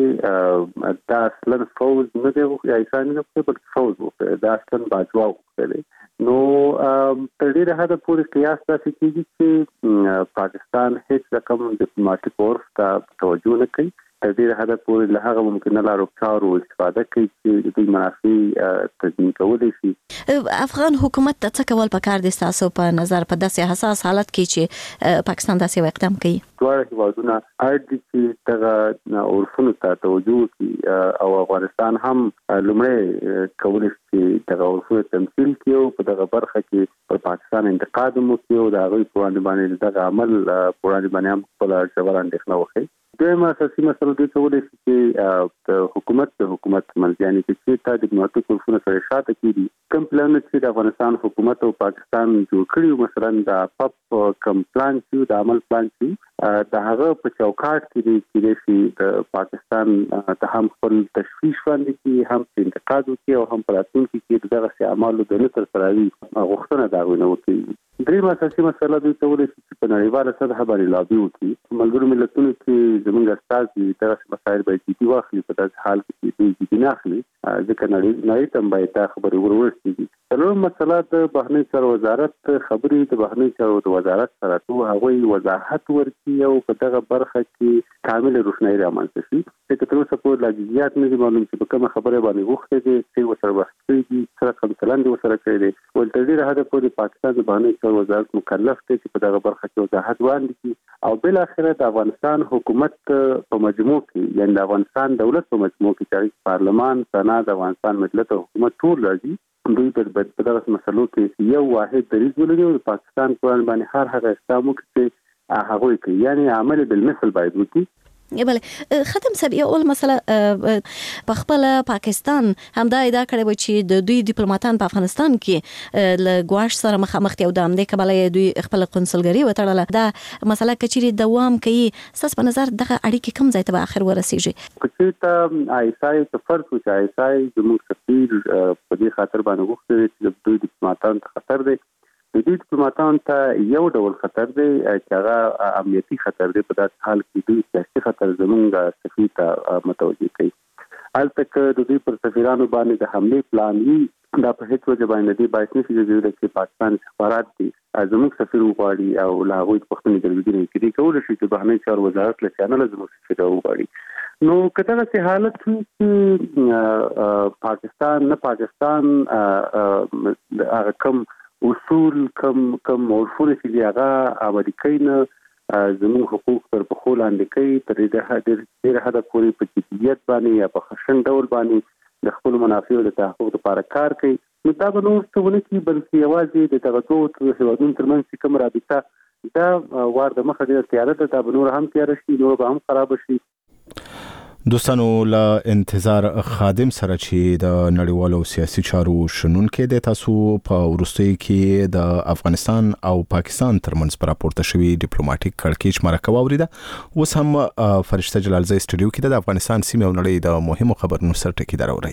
چې دا اصلا فوز نه دی یا ایسای نه دی بلکې فوز وکړي، دا اصلا باجوا وکړي. نو تر ډیره حده پورې قیاس داسې کېږي چې پاکستان هیڅ رقم ډیپلوماټیک عرف ته توجه نه کوي. تر ډیره حده پورې له هغه ممکنه لارو چارو استفاده کوي چې د دوی منافع تضمین کولی شي. افغان حکومت ته څه کول پکار دي ستاسو په نظر په داسې حساس حالت کې چې پاکستان داسې اقدام کوي؟ دواړه هیوادونه اړ دي چې دغه عرفونو ته توجه وکړي او افغانستان هم لومړی کولی شي چې دغه عرفونه تمثیل کړي او په دغه برخه کې پر پاکستان انتقاد وکړي او د هغوی په وړاندې باندې دغه عمل په وړاندې باندې هم خپله ژوره اندېښنه وښيي. دویمه اساسي مسله دوی کولی شي چې د حکومت د حکومت منځ یعنې چې چېرته ډیپلوماټیک عرفونه سره شاته کېږي کوم پلانونه چې د افغانستان حکومت او پاکستان جوړ کړي، مثلا د پپ کوم پلان چې د عمل پلان چې د هغه په چوکاټ کې دی کېدای شي د پاکستان ته هم خپل تشویش وړاندې کړي، هم انتقاد وکړي او هم په راتلونکي کې د دغسې اعمالو د نه ترسروي غوښتنه د هغوی نه وکړي. درېیمه اساسي مسله دوی کولی شي چې په نړیواله سطحه باندې لابي وکړي. په ملګرو ملتونو کې زموږ استازي دغسې مسایل باید جدي واخلي، په داسې حال کې چې دوی جدي نه اخلي ځکه نړۍ ته هم باید دا خبرې ور ورسېږي. څلورمه مسله د بهرنیو چارو وزارت خبرې د بهرنیو چارو د وزارت سره ټول هغوی وضاحت ورکړي او په دغه برخه کې کامل روښنایي رامنځته شي. ځکه تر اوسه پورې لا جزئیات نه دي معلوم چې په کومه خبره باندې غوښتې دي، څه ورسره بحث کړي دي، څه رقم چلند یې ورسره کړی دی. ول تر ډېره حده پورې پاکستان د بهرنیو چارو وزارت مکلف دی چې په دغه برخه کې وضاحت وړاندې کړي او بالاخره د افغانستان حکومت په مجموع کې یعنې د افغانستان دولت په مجموع کې چې پارلمان، سنا، د افغانستان مجلس او حکومت ټول راځي، دوی په دغه مسلو کې یو واحد دریځ ولري او د پاکستان په وړاندې باندې هر هغه اقدام وکړي چې هغه کوي، یعنی عمل بالمثل باید وکړي. بله ختم صاحب یو اول مسله په خپل پاکستان هم دا ادعا کړې و چې د دوی ډیپلوماټان په افغانستان کې له ګواښ سره مخامخ دي او د همدې کبله دوی خپل قونسلګري وتړله. دا مسله کچېرې دوام کوي، ستاسو په نظر دغه اړیکې کوم ځای ته به اخر ورسیږي؟ که ته آیسای ته فرض وکړو چې آیسای زموږ سفیر په دې خاطر باندې غوښتي چې د دوی ډیپلوماټان ته خطر دی، د دې ډیپلوماټان ته یو ډول خطر دی چې هغه امنیتي خطر دی. په داسې حال کې دوی سیاسي خطر زموږ سفیر ته متوجه کوي. هلته که د دوی پر سفیرانو باندې د حملې پلان وي، دا په هیڅ وجه باندې دی باعث نشي جوړېدلی چې پاکستان استخبارات دي زموږ سفیر وغواړي او له هغوی پوښتنې ګرځېدنې کړي. کولی شي چې بهرني چارو وزارت له چینله زموږ سفیر وغواړي. نو که دغسې حالت وي چې پاکستان نه پاکستان هغه کم اصول کم کم عرفونه چې دي هغه امریکای نه زموږ حقوق پر پښو لاندې کوي، تر ډېره حده پورې په جدیت باندې یا په خشن ډول باندې د خپلو منافعو د تحقق لپاره کار کوي، نو دا به نور څه ونه کړي بلکې یوازې د دغه دوو هېوادونو ترمنځ چې کوم رابطه دا وار د مخه ډېره تیاره ده، دا به نور هم تیاره شي، نور به هم خرابه شي. دوستانو له انتظار خادم سره چې د نړیوالو سیاسي چارو شنونکي د تاسو په وروستیو کې د افغانستان او پاکستان ترمنځ پر راپورته شوی ډیپلوماټیک کړکېچ مرکه واوریده. اوس هم فرشته جلالزی سټوډیو کې د افغانستان سیمې او نړۍ د مهمو خبرونو سره ټکی دروري.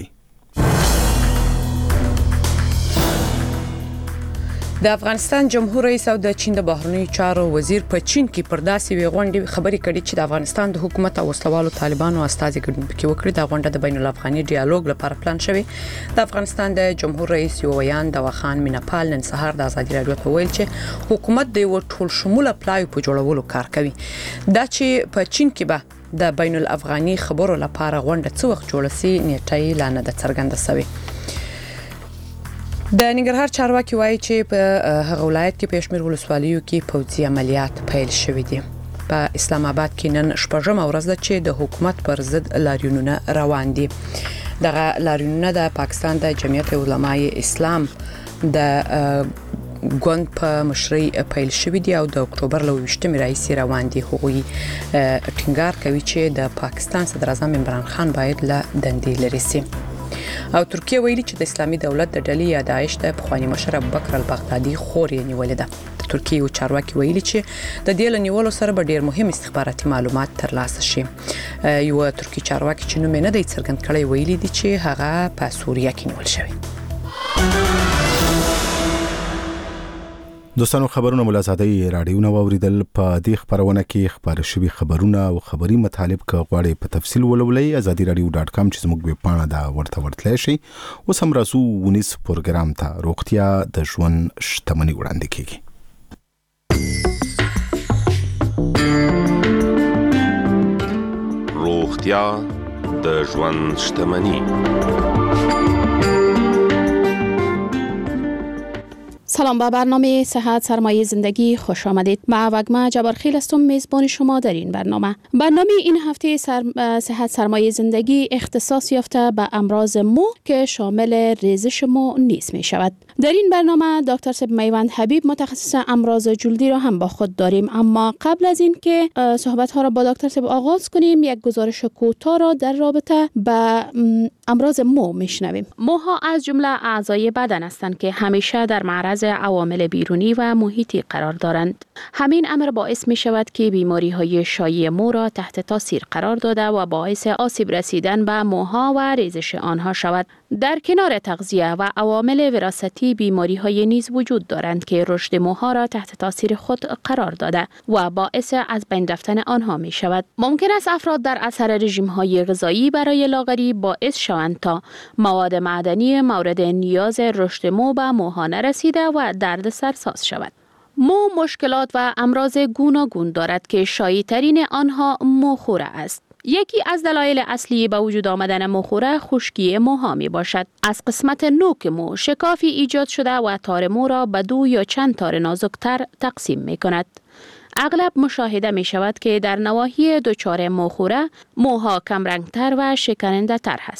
د افغانستان جمهور رئیس او د چین د بهرنیو چارو وزیر په چین کې پر داسې وی غونډې خبرې کړې چې د افغانستان د حکومت او وسلوالو طالبانو استازي ګډون پکې وکړي. د غونډه د بین الافغاني ډیالوګ لپاره پلان شوی. د افغانستان د جمهور رئیس یو ویان د وخان مینپال نن سهار د ازادي رادیو ته ویل چې حکومت د یو ټول شموله پلان په جوړولو کار کوي. دا چې په چین کې به د بین الافغاني خبرو لپاره غونډه څو وخت جوړه سي نیټه اعلان د څرګنده شوی. د ننګرهار چارواکي وایي چې په هغه ولایت کې په شمیر ولسوالیو کې پوځي عملیات پیل شوې دي. په اسلام آباد کې نن شپږم ورځ ده چې د حکومت پر ضد لاریونونه روان دي. دغه لاریونونه د پاکستان د جمعیت علماء اسلام د ګوند په مشرۍ پیل شوې دي او د اکتوبر له ویشتمې راهیسې روان دي. هغوی ټینګار کوي چې د پاکستان صدر اعظم عمران خان باید له دندې لرې شي. او ترکیه ویلي چې د اسلامي دولت د ډلې یا داعش د پخوانی مشر ابوبکر البغدادي خور یې نیولې ده. د ترکیه یو چارواکي ویلي چې د دې له نیولو سره به ډېر مهم استخباراتي معلومات ترلاسه شي. یو ترکی چارواکي چې نوم یې نه دی څرګند کړی ویلي دي چې هغه په سوریه کې نیول شوی. دوستانو خبرونه ملازادي رادیو نو اوریدل. په دې خبرونه کې خبر شوي خبرونه او خبري مطالب ک غواړي په تفصیل ولولئ azadi radio dot com چې زموږ ویب پاڼه دا ورته ورتلئ شي. اوس هم راځو ونیس پروګرام ته. روغتیا د ژوند شتمنۍ وړاندې کیږي. روغتیا د ژوند شتمنۍ. سلام، به برنامه صحت سرمایه زندگی خوش آمدید. من وگمه جبارخیل هستم، میزبان شما در این برنامه. برنامه این هفته سر... صحت سرمایه زندگی اختصاص یافته به امراض مو که شامل ریزش مو نیز می شود. در این برنامه دکتر سب میوند حبیب متخصص امراض جلدی را هم با خود داریم، اما قبل از این که صحبت ها را با دکتر سب آغاز کنیم یک گزارش کوتاه را در رابطه با امراض مو میشنویم. موها از جمله اعضای بدن هستند که همیشه در معرض عوامل بیرونی و محیطی قرار دارند. همین امر باعث می شود که بیماری های شایع مو را تحت تاثیر قرار داده و باعث آسیب رسیدن به موها و ریزش آنها شود. در کنار تغذیه و عوامل وراثتی بیماری های نیز وجود دارند که رشد موها را تحت تاثیر خود قرار داده و باعث از بین رفتن آنها می شود. ممکن است افراد در اثر رژیم های غذایی برای لاغری باعث شوند تا مواد معدنی مورد نیاز رشد مو به موها نرسیده و دردسر ساز شود. مو مشکلات و امراض گوناگون دارد که شایع‌ترین آنها موخوره است. یکی از دلایل اصلی به وجود آمدن موخوره خشکی موها می باشد. از قسمت نوک مو شکافی ایجاد شده و تار مو را به دو یا چند تار نازکتر تقسیم می کند. اغلب مشاهده می شود که در نواحی دچار موخوره موها کم رنگتر و شکننده تر هستند.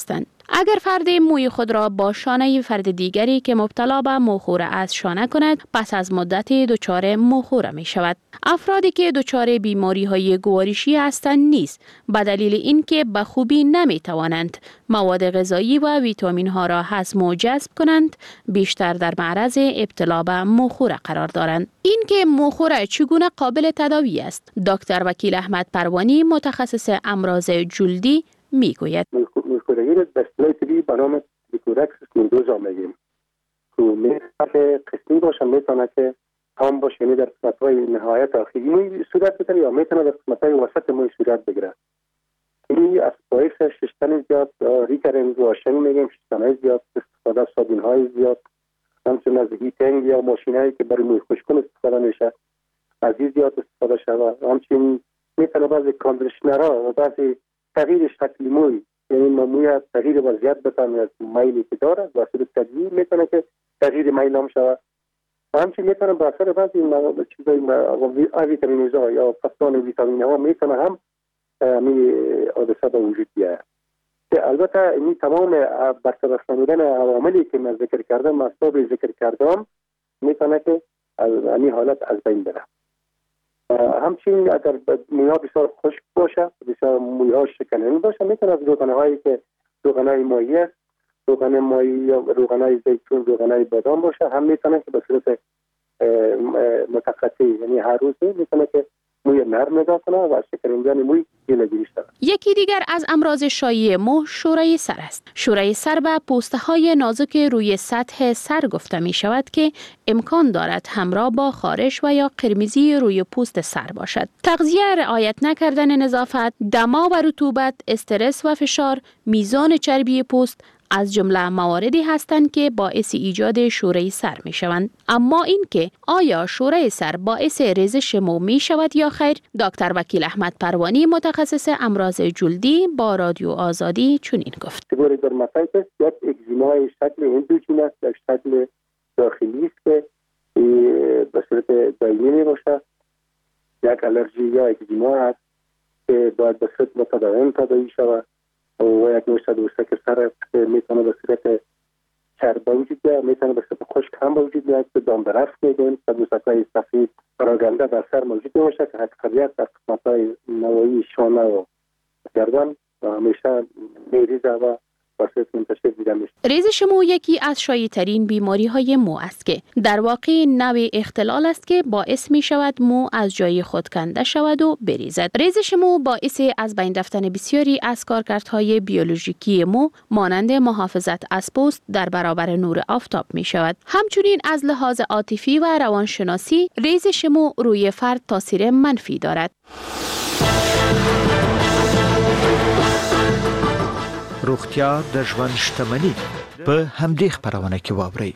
اگر فرد موی خود را با شانه فرد دیگری که مبتلا به موخوره است شانه کند، پس از مدتی دچار موخوره می شود. افرادی که دچار بیماری های گوارشی هستند نیز به دلیل اینکه به خوبی نمی توانند مواد غذایی و ویتامین ها را هضم و جذب کنند، بیشتر در معرض ابتلا به موخوره قرار دارند. اینکه موخوره چگونه قابل تداوی است، دکتر وکیل احمد پروانی متخصص امراض جلدی می گوید. موخورگی را به اصطلاح طبی به نام لیکورکس نودوزا میگیم که میتونه قسمی باشه، میتونه که تام باشه، یعنی در قسمت‌های نهایت آخری موی صورت بگیره یا میتونه در قسمت‌های وسط موی صورت بگیره. این از باعث شستن زیاد، ریکرنس واشن میگیم، شستن زیاد، استفاده از صابون‌های زیاد، همچنین از هیتینگ یا ماشینایی که برای موی خشک‌کن استفاده میشه از این زیاد استفاده شده. همچنین میتونه بعضی کاندیشنرها و بعضی تغییر شکل موی، یعنی موی تغییر وضعیت بتونه از میلی که داره و صورت تدویر میتونه که تغییر میل هم شود. همچنین میتونه به اثر بعضی چیزای ویتامین‌ها یا فقدان ویتامین‌ها میتونه هم می حادثه به وجود بیاید. البته این تمام برطرف نمودن عواملی که من ذکر کردم، مصداق ذکر کردم، میتونه که این حالت از بین بره. همچنین اگر مویها بسیار خشک باشه، بسیار مویها شکننده باشه، میتونه از روغن‌هایی که روغن‌های ماهی است، روغن ماهی یا روغن‌های زیتون، روغن‌های بادام باشه، هم میتونه که به صورت متقطع، یعنی هر روز میتونه که موی نرم نگاه کنه و شکنندگی موی جلوگیری شود. یکی دیگر از امراض شایع مو شوره سر است. شوره سر به پوسته های نازک روی سطح سر گفته می شود که امکان دارد همراه با خارش و یا قرمزی روی پوست سر باشد. تغذیه، رعایت نکردن نظافت، دما و رطوبت، استرس و فشار، میزان چربی پوست از جمله مواردی هستند که باعث ایجاد شوره سر می شوند. اما اینکه آیا شوره سر باعث ریزش مو می شود یا خیر، دکتر وکیل احمد پروانی متخصص امراض جلدی با رادیو آزادی چنین گفت. تیبور درماتایتس یک اگزیمای شکل اندوژین است، یک شکل داخلی است که به صورت دائمی می باشد. یک آلرژی یا اگزیما است که باید به صورت متداوم تداوی شود و یک نوع صدوسته که سر میتونه به صورت چرب وجود بیاید، میتونه به صورت خشک هم وجود بیاید که دامدرفت میگیم. صدوسته‌های سفید پراگنده در سر موجود باشه که اکثریت در قسمت‌های نوایی شانه و گردن و همیشه میریزه و منتشر دیده میشه. ریزش مو یکی از شایع‌ترین بیماری‌های مو است که در واقع نوع اختلال است که باعث می شود مو از جای خود کنده شود و بریزد. ریزش مو باعث از بین رفتن بسیاری از کارکردهای بیولوژیکی مو مانند محافظت از پوست در برابر نور آفتاب می شود. همچنین از لحاظ عاطفی و روانشناسی ریزش مو روی فرد تاثیر منفی دارد. روغتیا د ژوند شتمني په همدې خبرونه کې واورئ.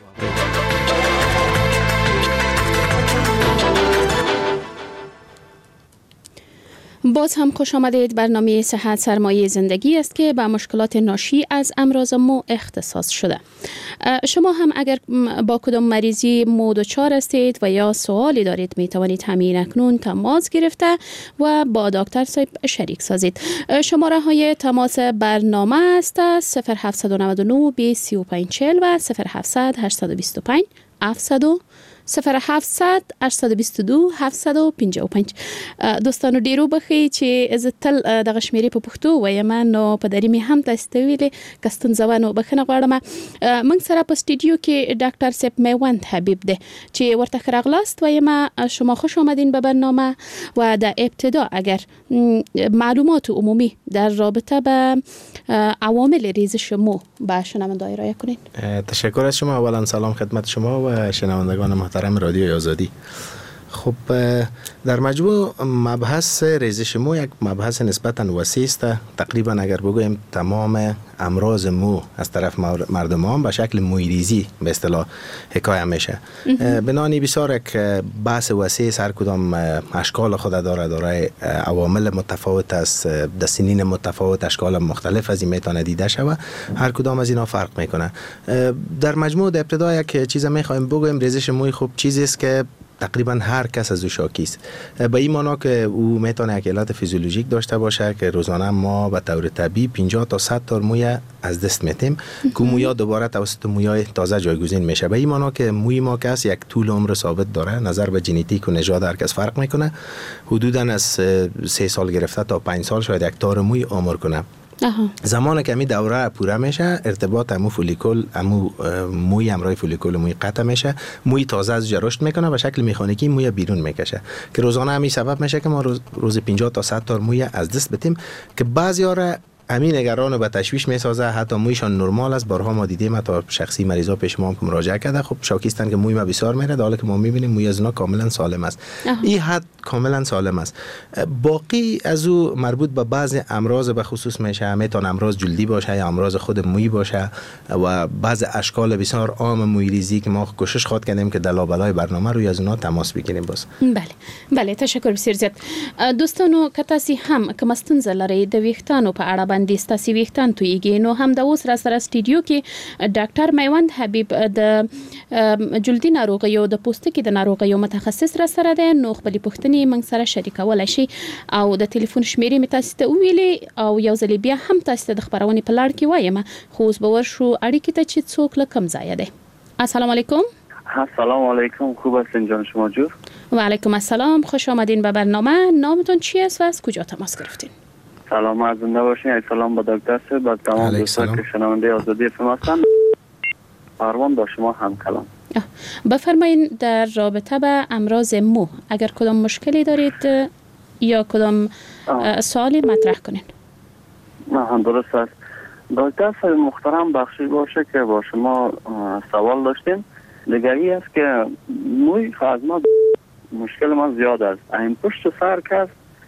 باز هم خوش آمدید. برنامه صحت سرمایه زندگی است که به مشکلات ناشی از امراض مو اختصاص شده. شما هم اگر با کدام مریضی مو دچار هستید و یا سوالی دارید می توانید همین اکنون تماس گرفته و با دکتر صاحب شریک سازید. شماره های تماس برنامه است صفر هفت نه نه بیست سی و پنج چهل و صفر هفتصد هشتصد و بیست و پنج هفتصد صفر هفتصد هشتصد و بیست و دو هفتصد و پنجاه و پنج. دوستانو ډیرو بخی چې زه تل دغه شمیرې په پښتو وایم، نو په دري مې هم تاسو ته ویلې کستون زوانو بخنه غواړم. موږ سره په استودیو کې ډاکټر صاحب میوند حبیب ده چې ورته خراغلاست وایم. شما خوش آمدین به برنامه و در ابتدا اگر معلومات عمومی در رابطه به عوامل ریزش مو به شنوندگان ارائه کنین. تشکر از شما. اولا سلام خدمت شما و شنوندگان محترم رادیو آزادی. خب در مجموع مبحث ریزش مو یک مبحث نسبتاً وسیع است. تقریبا اگر بگویم تمام امراض مو از طرف مردمان به شکل مویریزی به اصطلاح حکایه میشه. بنانی بسیار یک بحث وسیع، هر کدام اشکال خود داره، داره عوامل متفاوت است، در سنین متفاوت اشکال مختلف از این میتونه دیده شود. هر کدام از اینا فرق میکنه. در مجموع در ابتدا یک چیز میخوایم بگویم، ریزش موی خوب چیزی است که تقریبا هر کس از او شاکی است. به این معنا که او میتونه یک علت فیزیولوژیک داشته باشه که روزانه ما به طور طبیعی پنجاه تا صد تا موی از دست میتیم که مویا دوباره توسط مویای تازه جایگزین میشه. به این معنا که موی ما کس یک طول عمر ثابت داره، نظر به ژنتیک و نژاد هر کس فرق میکنه. حدودا از سه سال گرفته تا پنج سال شاید یک تار موی عمر کنه. زمانی که می دوره پوره میشه، ارتباط امو فولیکول امو موی همراه فولیکول موی قطع میشه، موی تازه از رشد میکنه و شکل مکانیکی موی بیرون میکشه که روزانه همین سبب میشه که ما روز, روز پنجاه تا صد تا موی از دست بدیم که بعضیا را همین نگران و به تشویش میسازه. حتی مویشان نرمال است. بارها ما دیدیم تا شخصی مریضا پیش ما که مراجعه کرده، خب شاکی هستند که موی ما بسیار میره، در حالی که ما میبینیم موی از اونا کاملا سالم است. این حد کاملا سالم است. باقی از او مربوط به بعضی امراض به خصوص میشه، میتونه امراض جلدی باشه یا امراض خود موی باشه و بعض اشکال بسیار عام موی ریزی که ما کوشش خواد کردیم که در لابلای برنامه روی از اونا تماس بگیریم. باز بله بله تشکر بسیار زیات. دوستانو که تاسو هم که مستونزه لري د ویښتانو په اړه باندې ستاسو ویښتان تویږي، نو هم د اوس را سره سټوډیو کې ډاکټر میوند حبیب د جلدی ناروغیو د پوستکي د ناروغیو متخصص را سره ده. نو خپل پوښتنې موږ سره شریکولای شي او د ټلیفون شمیرې مې تاسو ته ویلې او یو ځل بیا هم تاسو ته د خبرونې په لړ کې وایم، خو اوس به ورشو اړیکې ته چې څوک له کوم ځای دی. السلام علیکم. السلام علیکم، خوب هستین جان شما جور؟ و علیکم السلام، خوش آمدین به برنامه. نامتون چی است و از کجا تماس گرفتین؟ سلام عرض نباشین. سلام به دکتر صاحب، با تمام دوستان که شنونده آزادی اف ام هستند. پروان با شما هم کلام. بفرمایین در رابطه با امراض مو اگر کدام مشکلی دارید یا کدام سوالی مطرح کنین. نه درست است. دکتر صاحب محترم بخشی باشه که با شما سوال داشتیم. دیگری است که موی از ما مشکل ما زیاد است. این پشت سر که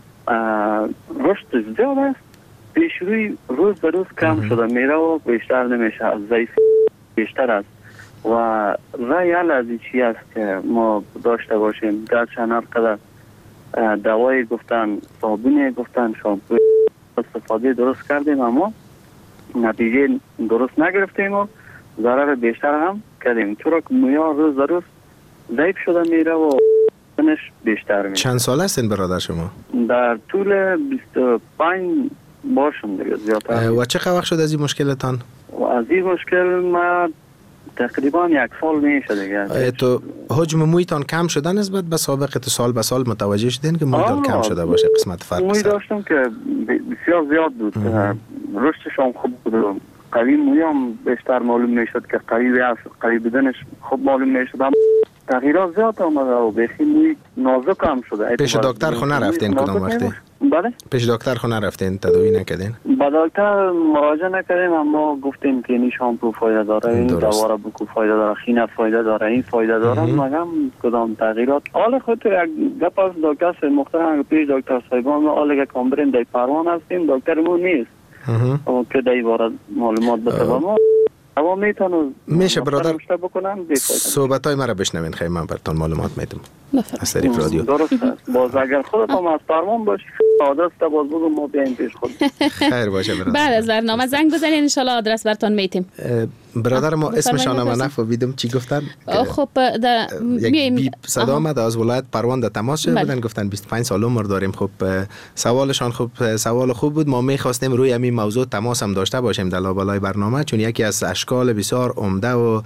رشد زیاد است، پیش روی روز به روز کم شده میره و بیشتر نمیشه، از ضعیف بیشتر است و رای حل از این چی است که ما داشته باشیم. گرچه هر قدر دوای گفتن، صابونی گفتن، شامپو استفاده درست کردیم اما نتیجه درست نگرفتیم و ضرر بیشتر هم کردیم، چرا که مویا روز به روز ضعیف شده میره و نش بیشتر میره. چند سال هستین برادر شما؟ در طول بیست و پنج باشم دیگه زیادتر. و چه وقت شد از این مشکلتان؟ از این مشکل ما تقریبا یک سال میشه دیگه. تو حجم مویتان کم شده نسبت به سابق؟ تو سال به سال متوجه شدین که مویتان کم شده باشه قسمت فرق؟ موی داشتم که بسیار زیاد بود، رشدشان خوب بود، قوی مویم بیشتر معلوم میشد که قوی است، قوی بدنش خوب معلوم میشد، اما تغییرات زیاد آمده و بخی موی نازک هم شده. پیش دکتر خو نرفتین کدام وقتی؟ بله؟ پیش دکتر خو نرفتین، تداوی نکردین؟ با دکتر مراجعه نکردیم اما گفتیم که این شامپو فایده داره، این دوا را بکو فایده داره، خینه فایده داره، این فایده داره، مگم کدام تغییرات. حال خود یک گپ از دکتر محترم پیش دکتر صاحبان ما حال که کامبرین در پروان هستیم، دکترمون نیست که در باره معلومات بده با ما. اما میتونم میشه برادر صحبتای مرا بشنوین، خیلی من براتون معلومات میدم از طریق رادیو. درست است. باز اگر خودت هم از فرمان باشی آدرس تا باز بگو ما بیایم پیش خود. خیر باشه برادر. بعد از برنامه زنگ بزنین ان شاء الله آدرس براتون میتیم. برادر ما اسمشان ما نفهمیدم چی گفتن. خب در یک صدا آمد از ولایت پروان در تماس شده بودن، گفتن بیست و پنج سال عمر داریم. خب سوالشان خب سوال خوب بود. ما میخواستیم روی همین موضوع تماس هم داشته باشیم در لابلای برنامه، چون یکی از اشکال بسیار عمده و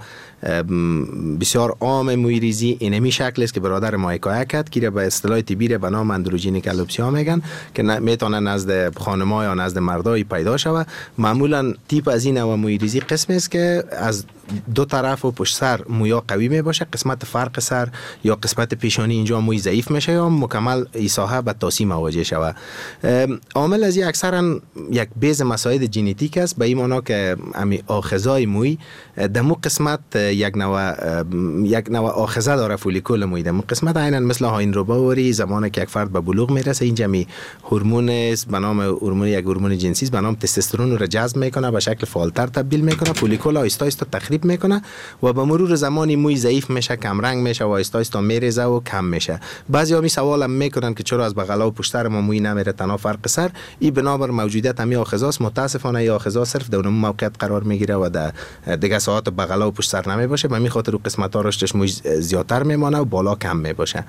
بسیار عام موی ریزی اینمی شکل است که برادر ما حکایت کرد که به اصطلاح طبی به نام اندروژینیک الوپسیا میگن که میتونه نزد خانم‌ها یا نزد مردای پیدا شود. معمولا تیپ از این نوع موی ریزی قسمی است که از دو طرف و پشت سر مویا قوی می باشه، قسمت فرق سر یا قسمت پیشانی اینجا موی ضعیف میشه یا مکمل ایساها به تاسی مواجه شود. عامل از این اکثرا یک بیز مسائل ژنتیک است، به این معنا که امی آخذای موی دمو قسمت یک نوع یک نوع آخذه داره، فولیکول موی دمو قسمت عیناً مثل هاین روباوری زمانی که یک فرد به بلوغ میرسه اینجا می هورمون است به نام هورمون یک هورمون جنسی است به نام تستوسترون رو جذب میکنه، به شکل فعالتر تبدیل میکنه، فولیکول آهسته آهسته تخریب تخریب میکنه و به مرور زمانی موی ضعیف میشه، کم رنگ میشه و آهسته آهسته میریزه و کم میشه. بعضیا می سوال هم میکنن که چرا از بغل و پشت سر ما موی نمیره تنها فرق سر. این بنابر موجودیت همین آخذاست. متاسفانه یا آخذا صرف در اون موقعیت قرار میگیره و در دیگه ساعات بغل و پشت سر نمی باشه. به همین خاطر رو قسمت ها رشدش موی زیادتر میمانه و بالا کم میباشه.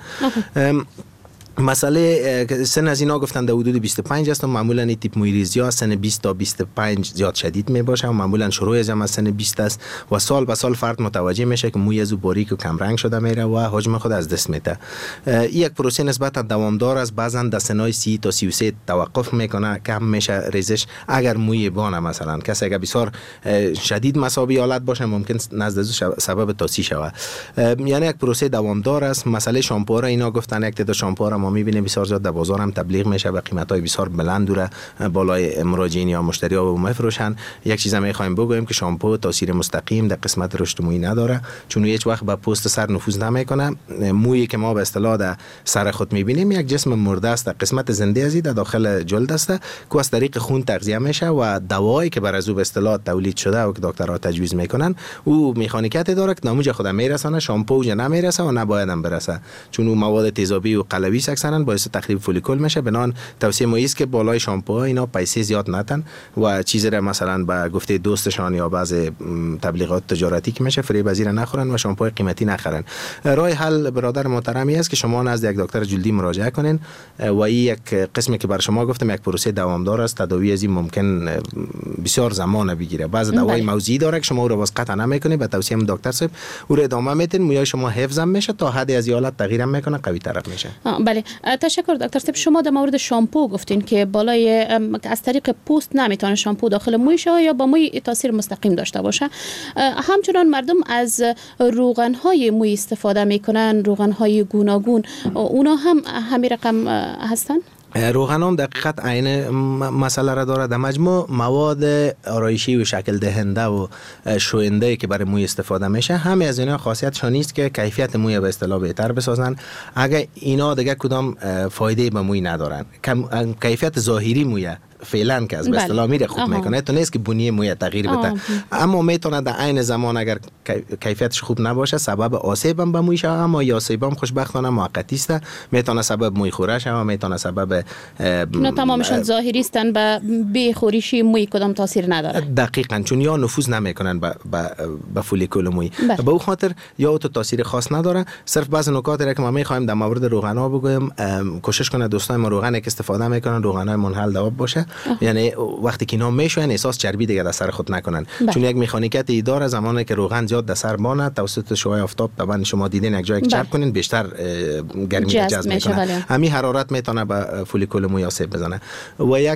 مسئله سن از اینا گفتن در حدود بیست و پنج است و معمولا این تیپ مویریزی ها سن بیست تا بیست و پنج زیاد شدید می باشه و معمولا شروع از هم از سن بیست است و سال به سال فرد متوجه میشه که موی از او باریک و کم رنگ شده میره و حجم خود از دست میده. این یک پروسه نسبتا دوامدار است. بعضا در سنای سی تا سی و سه توقف میکنه، کم میشه ریزش. اگر موی بانه مثلا کسی اگر بسیار شدید مصابی حالت باشه ممکن نزد سبب تاسی شود. یعنی یک پروسه دوامدار است. مسئله شامپو را اینا گفتن یک تعداد شامپو را ما میبینیم بسیار زیاد در بازار هم تبلیغ میشه و قیمتای بسیار بلند دوره بالای مراجعین یا مشتری ها میفروشن. یک چیز هم میخوایم بگویم که شامپو تاثیر مستقیم در قسمت رشد موی نداره، چون هیچ وقت به پوست سر نفوذ نمیکنه. مویی که ما به اصطلاح در سر خود میبینیم یک جسم مرده است، در قسمت زنده ازی در داخل جلد است که از طریق خون تغذیه میشه و دوایی که بر از او به اصطلاح تولید شده و که دکترها تجویز میکنن او مکانیکیت داره که نموج خود میرسونه. شامپو جا نمیرسه و نباید هم برسه، چون او مواد تیزابی و قلوی اکثرا باعث تخریب فولیکول میشه. بنان توصیه ما است که بالای شامپو اینا پیسه زیاد نتن و چیزی را مثلا به گفته دوستشان یا بعض تبلیغات تجارتی که میشه فریب ازیر نخورن و شامپو قیمتی نخرن. راه حل برادر محترمی است که شما نزد یک دکتر جلدی مراجعه کنین و این یک قسمی که بر شما گفتم یک پروسه دوامدار است. تداوی از این ممکن بسیار زمان بگیره. بعض دوای موضعی داره که شما او را باز قطع نمیکنه، به توصیه دکتر صاحب او را ادامه میدین، موی شما حفظ میشه تا حد از حالت تغییر میکنه، قوی تر میشه. بله تشکر دکتر صاحب. شما در مورد شامپو گفتین که بالای از طریق پوست نمیتونه شامپو داخل موی شه یا با موی تاثیر مستقیم داشته باشه. همچنان مردم از روغن های موی استفاده میکنن، روغن های گوناگون، اونا هم همین رقم هستن؟ روغن هم دقیقاً عین مسئله را داره. در مجموع مواد آرایشی و شکل دهنده و شوینده که برای موی استفاده میشه همه از اینا خاصیتشان نیست که کیفیت موی به اصطلاح بهتر بسازن. اگر اینا دیگه کدام فایده به موی ندارن. کیفیت ظاهری موی فعلا که از به اصطلاح میره خوب میکنه، تو نیست که بنیه موی تغییر بده، اما میتونه در عین زمان اگر کیفیتش خوب نباشه سبب آسیب هم به موی شه. اما یا آسیب هم خوشبختانه موقتی است، میتونه سبب موی خورش شه، میتونه سبب اینا تمامشون ظاهری هستن، به بی خوریشی موی کدام تاثیر نداره. دقیقاً، چون یا نفوذ نمیکنن به به فولیکول موی. به اون خاطر یا تو تاثیر خاص نداره. صرف بعض نکاتی را که ما میخوایم در مورد روغن ها بگویم، کوشش کنه دوستان ما روغنی که استفاده میکنن روغن های منحل آب باشه. یعنی وقتی که اینا میشوین احساس چربی دیگه در سر خود نکنن. بله. چون یک مکانیکیت ای داره، زمانی که روغن زیاد در سر بانه توسط شعاع آفتاب طبعا شما دیدین یک جایی که چرب کنین بیشتر گرمی جذب میکنه، همین حرارت میتونه به فولیکول موی آسیب بزنه. و یک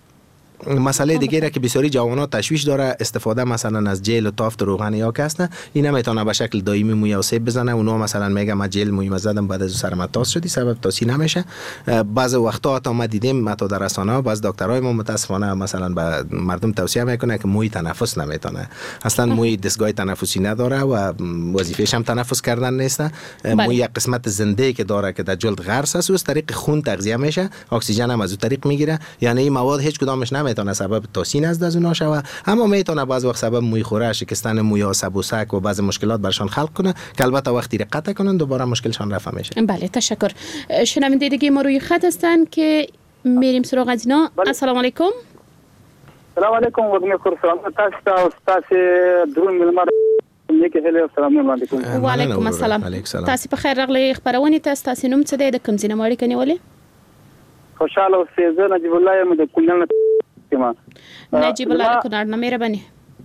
مسئله دیگه را که بسیاری جوانان تشویش داره استفاده مثلا از جل و تافت و روغن یا کسته، اینا میتونه به شکل دائمی موی آسیب بزنه. اونا مثلا میگه ما جل موی زدم بعد از سرم تاس شدی، سبب تاسی نمیشه. بعض وقتا تا ما دیدیم متا در رسانه‌ها بعض دکترای ما متاسفانه مثلا به مردم توصیه میکنه که موی تنفس نمیتونه، اصلا موی دستگاه تنفسی نداره و وظیفه‌ش هم تنفس کردن نیست. موی یک قسمت زنده که داره که در جلد غرس است و از طریق خون تغذیه میشه، اکسیژن هم از اون طریق میگیره. یعنی این مواد هیچ کدامش میتونه سبب تاسین از دزونا شوه، اما میتونه بعض وقت سبب موی خوره، شکستن موی ها، سبوسک و بعض مشکلات برشان خلق کنه که البته وقتی قطع کنن دوباره مشکلشان رفع میشه. بله تشکر. شنونده دیگه ما روی خط هستن که میریم سراغ از اینا. السلام علیکم. السلام علیکم و بخیر. سلام تاسو استاد درون ملمر نیکه هله. السلام علیکم. و علیکم السلام. تاسو په خیر راغلی. خبرونه تاسو تاسو نوم څه دی، د کوم ځای نه مړی کنيولې؟ خوشاله اوسې. نجیب الله یم د کونړ نه. نجیب الله کونړ نه. مهرباني.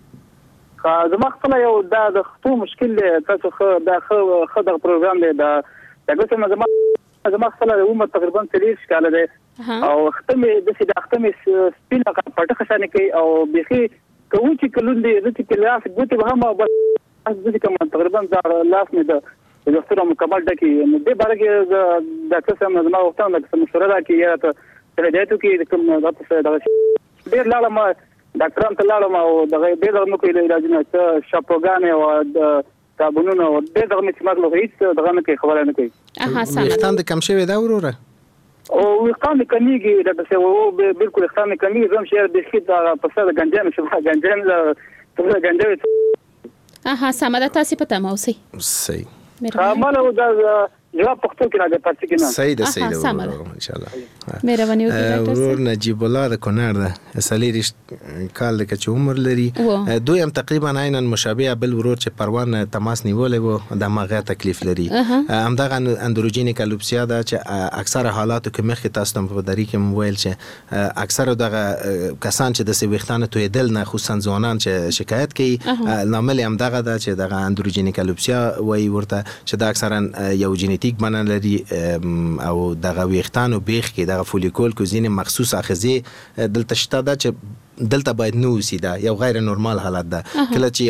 زما خپل یو دا د خپل مشکل دی، تاسو خو دا خو خو د پروګرام دی دا دغه څه زما زما خپل عمر تقریبا ثلاث کال دی او ختمه د سې د ختمه سپینه پټه خشانه کوي او بيخي کوم چې کلون دی د چې کلاس ګوتې به هم بس د کوم تقریبا دا لاس مې د دکتور مکمل ډکی نو د بارګه د ډاکټر سم زما وختونه د مشوره راکې یا ته ترجیحاتو کې کوم د تاسو د ډیر لاله ما ډاکټران ته لاله ما او د ډیر نو کې علاج نه څه شاپوګان او د صابونونو او ډیر دغه چې مطلب هیڅ دغه نه کوي، خبره نه کوي. اها سلام. وختان د کم شوی دا وروره او وختان کمیږي د څه وو بالکل وختان کمیږي زم شهر د خید په سره ګنجان شو ګنجان ته ګنجان آها سمده تاسو په تمه اوسئ. صحیح. مانه دا جواب پښتو کې راځي پاتې کې نه. صحیح ده صحیح ده ان شاء الله. مهرباني وکړئ ډاکټر ورور نجیب الله د کونړ ده سلیریش کال د کچ عمر لري دوی هم تقریبا عیناً مشابه بل ورور چې پروان تماس نیولې وو د ماغه تکلیف لري همدغه اندروجینیک الوپسیا ده چې اکثره حالاتو کې مخکې تاسو ته په دری کې مویل چې اکثره دغه کسان چې د سويختانه تویدل نه خصوصا ځوانان چې شکایت کوي لامل همدغه ده چې دغه اندروجینیک الوپسیا وایي ورته چې دا اکثرا یو جنیتیک بنا لري او دغه ویختانو بیخ کې دغه فولیکول کوزین مخصوص اخذي دلته شته دا چې دلته باید نو سیده یو غیر نورمال حالت ده کله چې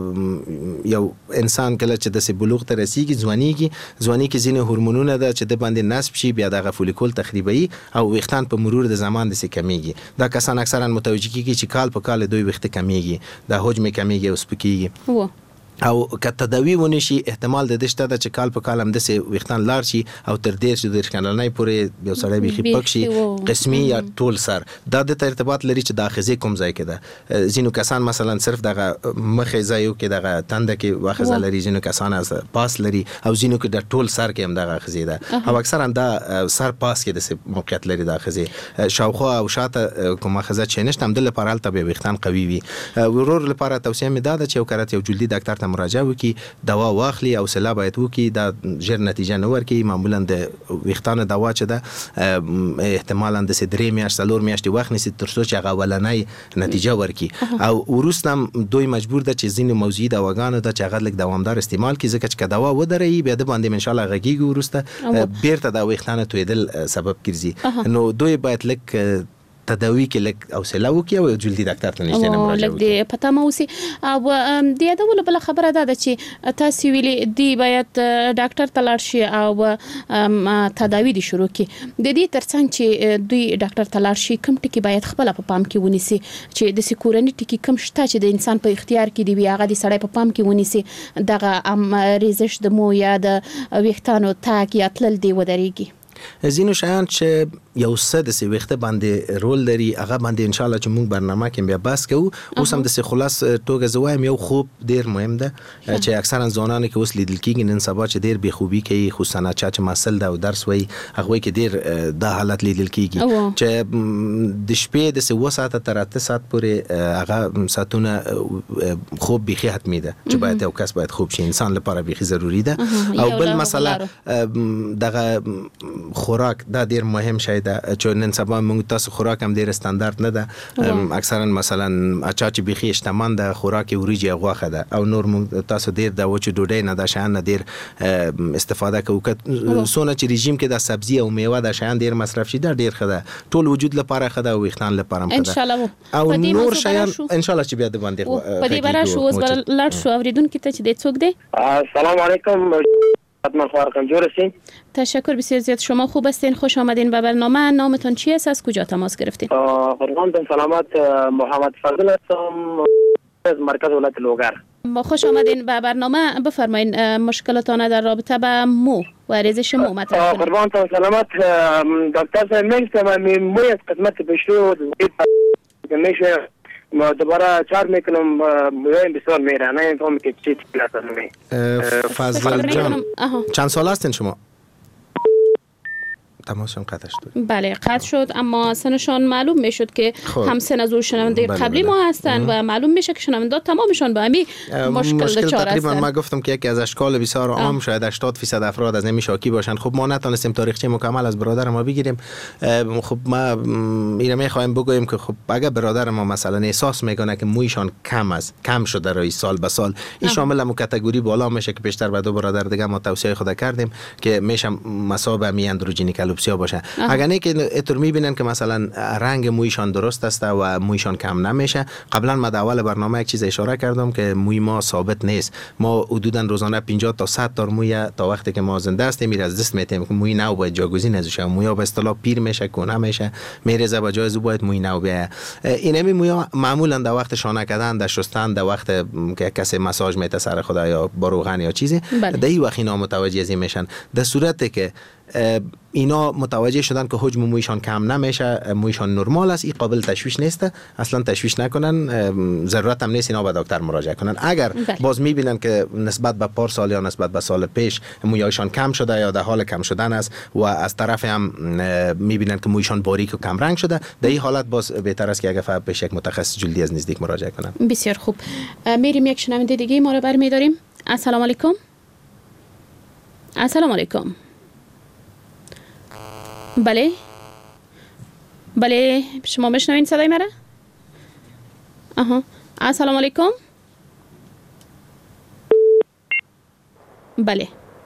یو یو انسان کله چې د بلوغ ته رسیږي ځوانيږي ځواني کې ځینې هورمونونه ده چې د باندې نصب شي بیا دغه فولیکول تخریبي او ویختان په مرور د زمان د سې کمیږي دا کسان اکثرا متوجه کیږي چې کال په کال دوی ویخت کمیږي د حجم کمیږي او سپکیږي او که تداوی ونی شي احتمال د دې شته چې کال په کال هم د سه ویختان لار شي او تر ډیر چې د ښکانلنۍ پورې یو سړی بيخي پک شي قسمي یا ټول سر دا د ارتباط لري چې د اخذې کوم ځای کې ده زینو کسان مثلا صرف دغه مخې ځایو کې دغه تند کې واخذ لري زینو کسان از پاس لري او زینو کې د ټول سر کې هم دغه اخذې ده او اکثرا دا سر پاس کې د موقعیت لري د اخذې شاوخوا او شاته کوم اخذه چې نشته هم د لپاره الته ویختان قوي وي ورور لپاره توصیه مې ده چې یو کرت یو جلدي ډاکټر مراجعه وکي دوا واخلي او سلا باید وکي دا ژر نتیجه نه ورکي معمولا د ویختانه دوا چې ده احتمالاً د درې میاشتې څلور میاشتې وخت نیسي تر څو چې هغه ولنۍ نتیجه ورکي او وروسته دوی مجبور ده چې ځینې موضوعي دواګانو ته چې هغه لږ دوامدار استعمال کړي ځکه چې دوا ودرې بیا د باندې ان شاء الله غږیږي وروسته بیرته د ویختانه تویدل سبب ګرځي نو دوی باید لږ تداوی کې لک او سلاو کې او جلدی ډاکټر ته نشته نه مراجعه وکړي لکه پتا مو سي او د یادول بل خبره ده چې تاسو ویلي دی باید ډاکټر ته لاړ شي او تداوی دي شروع کړي د دې ترڅنګ چې دوی ډاکټر ته لاړ شي کوم ټکی باید خپل په پام کې ونیسي چې د سکورنی ټکی کوم شته چې د انسان په اختیار کې دی وی هغه د سړی په پام کې ونیسي دغه ام ریزش د مو یا د ویختانو تاک یا تلل دی ودرېږي زینو شایان چې یو څه د سويخته باندې رول لري هغه باندې ان شاء الله چې موږ برنامه کې بیا بحث کوو اوس هم د سه خلاص توګه زوایم یو خوب ډیر مهم ده چې اکثرا ځوانان کې اوس لیدل کېږي نن سبا چې ډیر بې خوبي کوي خصوصا چې مسل ده او درس وای هغه کې ډیر د حالت لیدل کېږي چې د شپې د سه ساعت تر اته ساعت پورې هغه ساتونه خوب بيخي حتمی ده چې باید یو کس باید خوب شي انسان لپاره بيخي ضروری ده او بل مسله دغه خوراک دا ډیر مهم شی ده چې نن سبا موږ تاسو خوراک هم ډیر استاندارد نه ده اکثرا مثلا اچا چې بيخي اشتمان ده خوراک وریجی غوخه ده او نور موږ تاسو ډیر د وچ ډوډۍ نه ده شان ډیر استفاده کوو سونه چې رژیم کې د سبزی او میوه ده شان ډیر مصرف شي ده ډیر خده ټول وجود لپاره خده او ویختان لپاره هم خده ان شاء الله او نور شیان ان شاء الله چې بیا د باندې په دې باره شو اوس لاړ شو اوریدونکو ته چې د څوک دی السلام علیکم حتما خواهرکم جورسین تشکر بسیار زیاد شما خوب هستین خوش آمدین به برنامه نامتون چی است از کجا تماس گرفتین قربانتون سلامت محمد فضل هستم از مرکز ولایت لوگر خوش آمدین به برنامه بفرمایین مشکلاتان در رابطه با مو و ریزش مو مطرح کنید قربانتون سلامت دکتر صاحب میگم موی از قسمت پیشرو میشه ما دوباره چهار میکنم مویم بسیار میره نه اینطور که چی تکلیف نمی فضل جان چند سال هستین شما؟ تماسشون قطع شد. بله قطع شد اما سنشان معلوم میشد که هم سن از شنونده قبلی ما هستند و معلوم میشه که شنونده تمامشان به همین مشکل دچار هستند. تقریبا ما گفتم که یکی از اشکال بسیار عام شاید هشتاد درصد افراد از نمی شاکی باشند. خب ما نتونستیم تاریخچه مکمل از برادر ما بگیریم. خب ما اینو میخوایم بگویم که خب اگه برادر ما مثلا احساس میکنه که مویشان کم است کم شده روی سال به سال این شامل مو کاتگوری بالا میشه که بیشتر به دو برادر دیگه ما توصیه خود کردیم که میشه مصاب می اندروژینیک الوپسیا باشه. اگر نه که اتر میبینن که مثلا رنگ مویشان درست است و مویشان کم نمیشه. قبلا ما در اول برنامه یک چیز اشاره کردم که موی ما ثابت نیست. ما حدودا روزانه پنجاه تا صد تا موی تا وقتی که ما زنده هستیم میره از دست میتیم که موی نو باید جاگزین ازش موی به اصطلاح پیر میشه کونه میشه میرزه به جای از باید موی نو بیه. اینمی موی معمولا در وقت شانه کردن در شستن در وقت که کسی مساج میته سر خدا یا با روغن یا چیزی در این وقت اینا متوجه ازی میشن. در صورتی که اینا متوجه شدن که حجم مویشان کم نمیشه، مویشان نرمال است، این قابل تشویش نیست، اصلا تشویش نکنن، ضرورت هم نیست اینا به دکتر مراجعه کنن. اگر باز میبینن که نسبت به پارسال یا نسبت به سال پیش مویشان کم شده یا در حال کم شدن است و از طرف هم میبینن که مویشان باریک و کم رنگ شده، در این حالت باز بهتر است که اگر پیش یک متخصص جلدی از نزدیک مراجعه کنن. بسیار خوب. میریم یک شنونده دیگه ما رو برمی‌داریم. السلام علیکم. السلام علیکم. بله بله شما میشنوین صدای مرا؟ آها. السلام علیکم. بله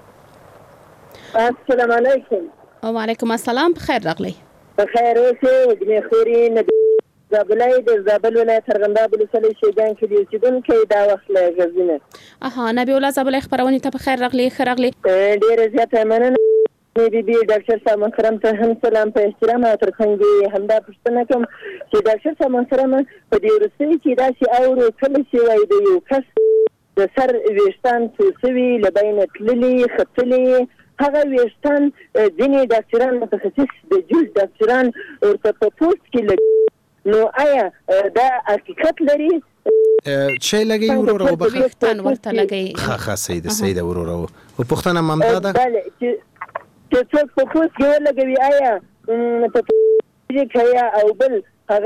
السلام علیکم. و علیکم السلام. بخیر راغلی. بخیر اوسئ. بخیرین. زابلای د زابل ولایت ارغنداب ولسوالۍ شیګان کې د اوسیدونکو دا وخت له غزنه. اها نبی الله زابلای خبرونه ته بخیر راغلی. خیر راغلی. ډیر زیاته مننه. بی بی ډاکټر صاحب محترم ته هم سلام په احترام او ترڅنګ همدا پوښتنه کوم چې ډاکټر صاحب محترم په دې ورسې کې دا چې او کله چې وای د یو کس د سر ویشتان توسوي لبین تللی خپلې هغه ویشتان ځینې ډاکټران متخصص د جوز ډاکټران ورته په پوسټ کې نو آیا دا حقیقت لري؟ چه لګي ورور او بخښتن وختن ورته لګي. ها ها سید سید ورور او پښتنه ممداده بله چې چې څوک په پوسټ کې ولګوي آیا په دې کې او بل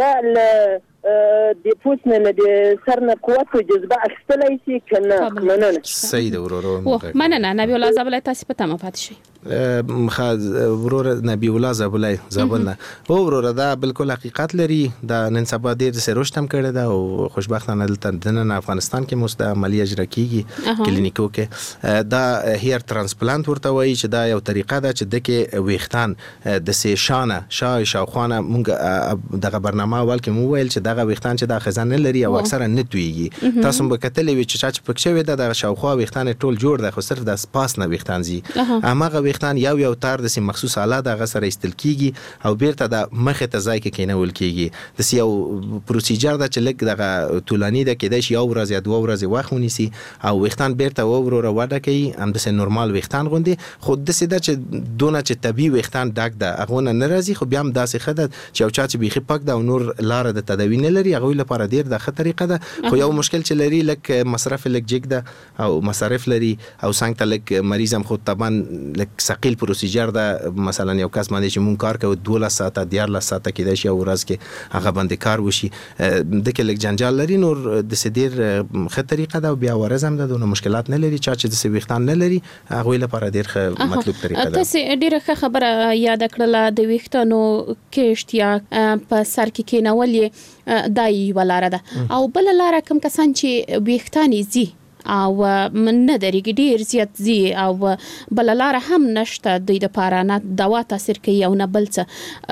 هغه د پوسټ نه د سر نه قوت او جذبه اخستلای شي کنه؟ مننه سید ورور او مننه نبی الله زابلای تاسو په تمه پات شي. مخاز ورور نبی الله زابلای زابل نه او ورور دا بالکل حقیقت لري. دا نن سبا ډیر سروشت هم کړی دا او خوشبختانه دلته د افغانستان کې مست عملی اجرا کیږي کلینیکو کې. دا هیر ترانسپلانت ورته وایي چې دا یو طریقه ده چې دغه ویختان د سه شانه شای شاوخانه مونږ دغه برنامه اول کې مو ویل چې دغه ویختان چې د خزانه لري او اکثرا نه تویږي. تاسو به کتلې وی چې چې پکښه وي د شاوخوا ویختان ټول جوړ ده خو صرف د سپاس نه ویختان زی امغه ویختان یو یو تار د سي مخصوص آله د غسر استل کیږي او بیرته د مخه ته ځای کې کینول کیږي. د سي یو پروسیجر د چې لګ دغه تولانی د کېدای شي یو ورځ یا دوه ورځې وخت ونیسي او ویختان بیرته وروره وډه کوي هم د سي نورمال ویختان غوندي. خو د سي د چې دونه چې طبي ویختان ډاک ده هغه نه ناراضي خو بیا هم داسې خدای چې او چا چې بيخي پک دا نور لار د تداوی نه لري هغه لپاره ډیر د خطر طریقه ده. خو یو مشکل چې لري لک مصرف لک جګ ده او مصارف لري او څنګه لک مریض هم خود طبعا لک ثقيل پروسیجر ده. مثلا یو کس باندې چې مون کار کوي دوه ساعته دیار ساعته کې د شي ورځ کې هغه باندې کار وشي د کې لک جنجال لري نور د سدیر خه طریقه ده بیا ورزم ده دونه مشکلات نه لري. چا چې د سويختان نه لري هغه لپاره ډیر مطلوب طریقه ده. تاسو ډیره خبره یاد کړله د ویختانو کې اشتیا په سر کې کېنول دای ولاره ده او بل لاره کوم کسان چې ویختانی زی او نه درېږي ډیر زیات زی او بل لاره هم نشته د دې لپاره نه دوا تاثیر کوي او نه بل څه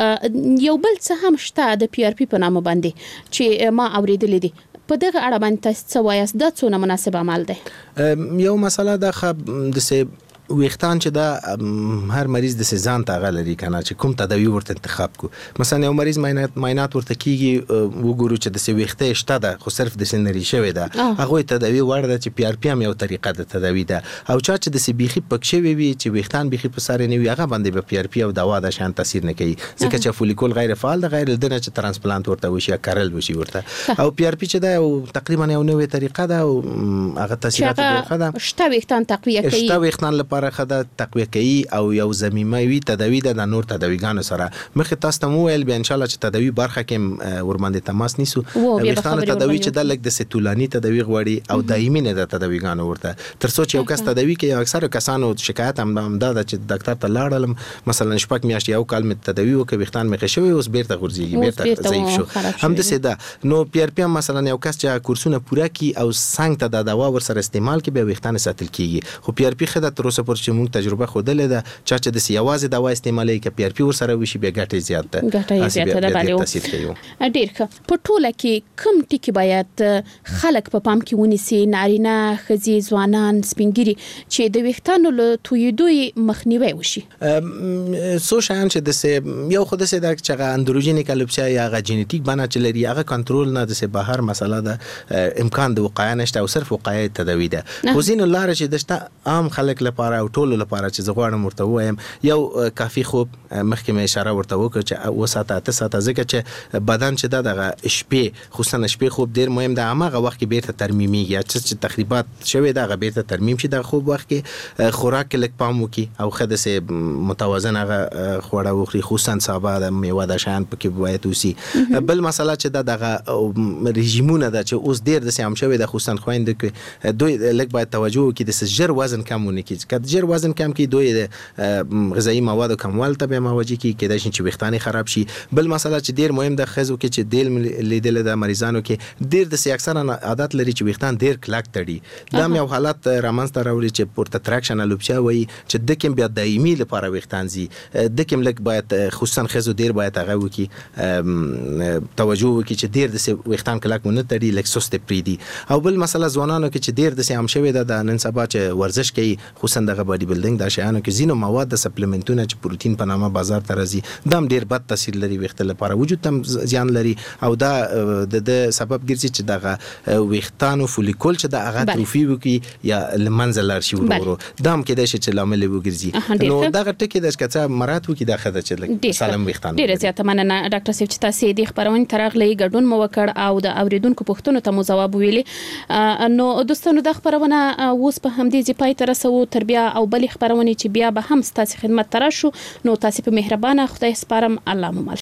یو بل څه هم شته د پی ار پی په نامه باندې چې ما اوریدلې دي. په دغه اړه باندې تاسو وایاست د څونه مناسب عمل ده؟ یو مسله ده خب د سه ویختان چې دا هر مریض د ځان ته غلري کنه چې کوم تداوی ورته انتخاب کو. مثلا یو مریض ماینات ماینات ورته کیږي وګورو چې د سويخته شته ده خو صرف د سنري شوی ده هغه تداوی ورده چې پی ار پی هم یو طریقه د تداوی ده او چا چې د سی بيخي پکښوي وي چې ویختان بيخي په ساره نه وي هغه باندې به پی ار پی او دوا د شان تاثیر نه کوي ځکه چې فولیکول غیر فعال ده غیر دنه چې ترانسپلانت ورته وشي یا کارل وشي ورته او پی ار پی چې دا یو تقریبا یو نوې طریقه ده او هغه تاثیرات ډېر ده. شته ویختان تقویه کوي شته ویختان لپاره خدای تقویه کوي او یو زمینوي تداوی د نور تداویګانو سره مخه تاسو ته ویل به ان شاء الله چې تداوی برخه کې ورمنده تماس نیسو. ویختان تداوی چې د لګ د ستولانی تداوی غوړي او دایمي نه د تداویګانو ورته ترڅو چې یو کس تداوی کوي اکثر کسانو شکایت هم دا چې ډاکټر ته لاړل مثلا شپږ میاشتې یو کال می تداوی وکړي ویختان مخه شوی اوس بیرته غورځيږي بیرته ضعیف شو هم د سیدا نو پی ار پی مثلا یو کس چې کورسونه پوره کی او څنګه ته د دوا ور سره استعمال کې به ویختان ساتل کیږي. خو پی ار پی خدای تر اوسه پر چې مونږ تجربه خوده ده چې چې د سیاوازه دوا استعمالي کې پی ار پی ور سره وشي به ګټه زیات ده ګټه زیات ده بله ډیر ښه. په ټوله کې کوم ټکی باید خلک په پام کې ونیسي نارینه خزي ځوانان سپینګری چې د ویختانو له تویدوی مخنیوي وشي؟ سو شان چې د یو خود سه د چې اندروجینیک الوپسیا یا غ جینیټیک باندې چې لري هغه کنټرول نه د سه بهر مسله ده امکان د وقایه نشته او صرف وقایه تداوی ده. خو زین لاره چې دشته عام خلک لپاره لپاره او ټولو لپاره چې زه غواړم ورته وایم یو کافي خوب مخکې مې اشاره ورته وکړه چې اوه ساعته اته ساعته ځکه چې بدن چې دغه شپې خصوصا شپې خوب ډیر مهم دی هغه وخت کې بیرته ترمیمیږي چې تخریبات شوی دغه بیرته ترمیم شي د خوب وخت کې خوراک کې لږ پام وکړي او خدای سه متوازن هغه خوړه وخوري خصوصا سابه د میوه د شان پکې باید وسی بل مسله چې د دغه رژیمونه د چې اوس ډیر د سیام شوی د خصوصا خويند کې دوی لږ باید توجه وکړي د جر وزن کمونه کې کله جر وزن کم کې دوی د غذایی موادو کموال ته به مواجه کې کېدای شي چې وختانه خراب شي بل مسله چې ډیر مهم د خزو کې چې دیل لیدل د مریضانو کې ډیر د اکثرا عادت لري چې وختان ډیر کلک تړي دا یو حالت رامنځته راوړي چې پورته تراکشن الوپچا وي چې د کوم بیا دایمي لپاره وختان زی د کوم لک باید خصوصا خزو ډیر باید هغه وکي توجه وکي چې ډیر د وختان کلک ونه تړي لک سست پریدي او بل مسله ځوانانو کې چې ډیر د سیام شوی د نن سبا چې ورزش کوي خصوصا د باډي بلډینګ د شیانو کې زینو مواد د سپلیمنټونه چې پروتین په نامه بازار ته راځي دام ډیر بد تاثیر لري وخت لپاره وجود تم زیان لري او دا د سبب ګرځي چې دغه وختانو فولیکول چې د هغه تروفي وکي یا لمنځل لار شي ورو دام کې د شي چې لامل وګرځي نو دغه ټکی د ښکته مرات وکي د خدای چې سلام وختان ډیر زیاته مننه ډاکټر صاحب چې تاسو د خبرونه ترغلې ګډون مو وکړ او د اوریدونکو پوښتنو ته مو جواب ویلي نو دوستانو د خبرونه اوس په همدې ځای پای ته رسو تربیه او بل خبرونه چې بیا به هم ستاسو خدمت تراشو نو تاسو په مهربانه خدای سپارم الله مو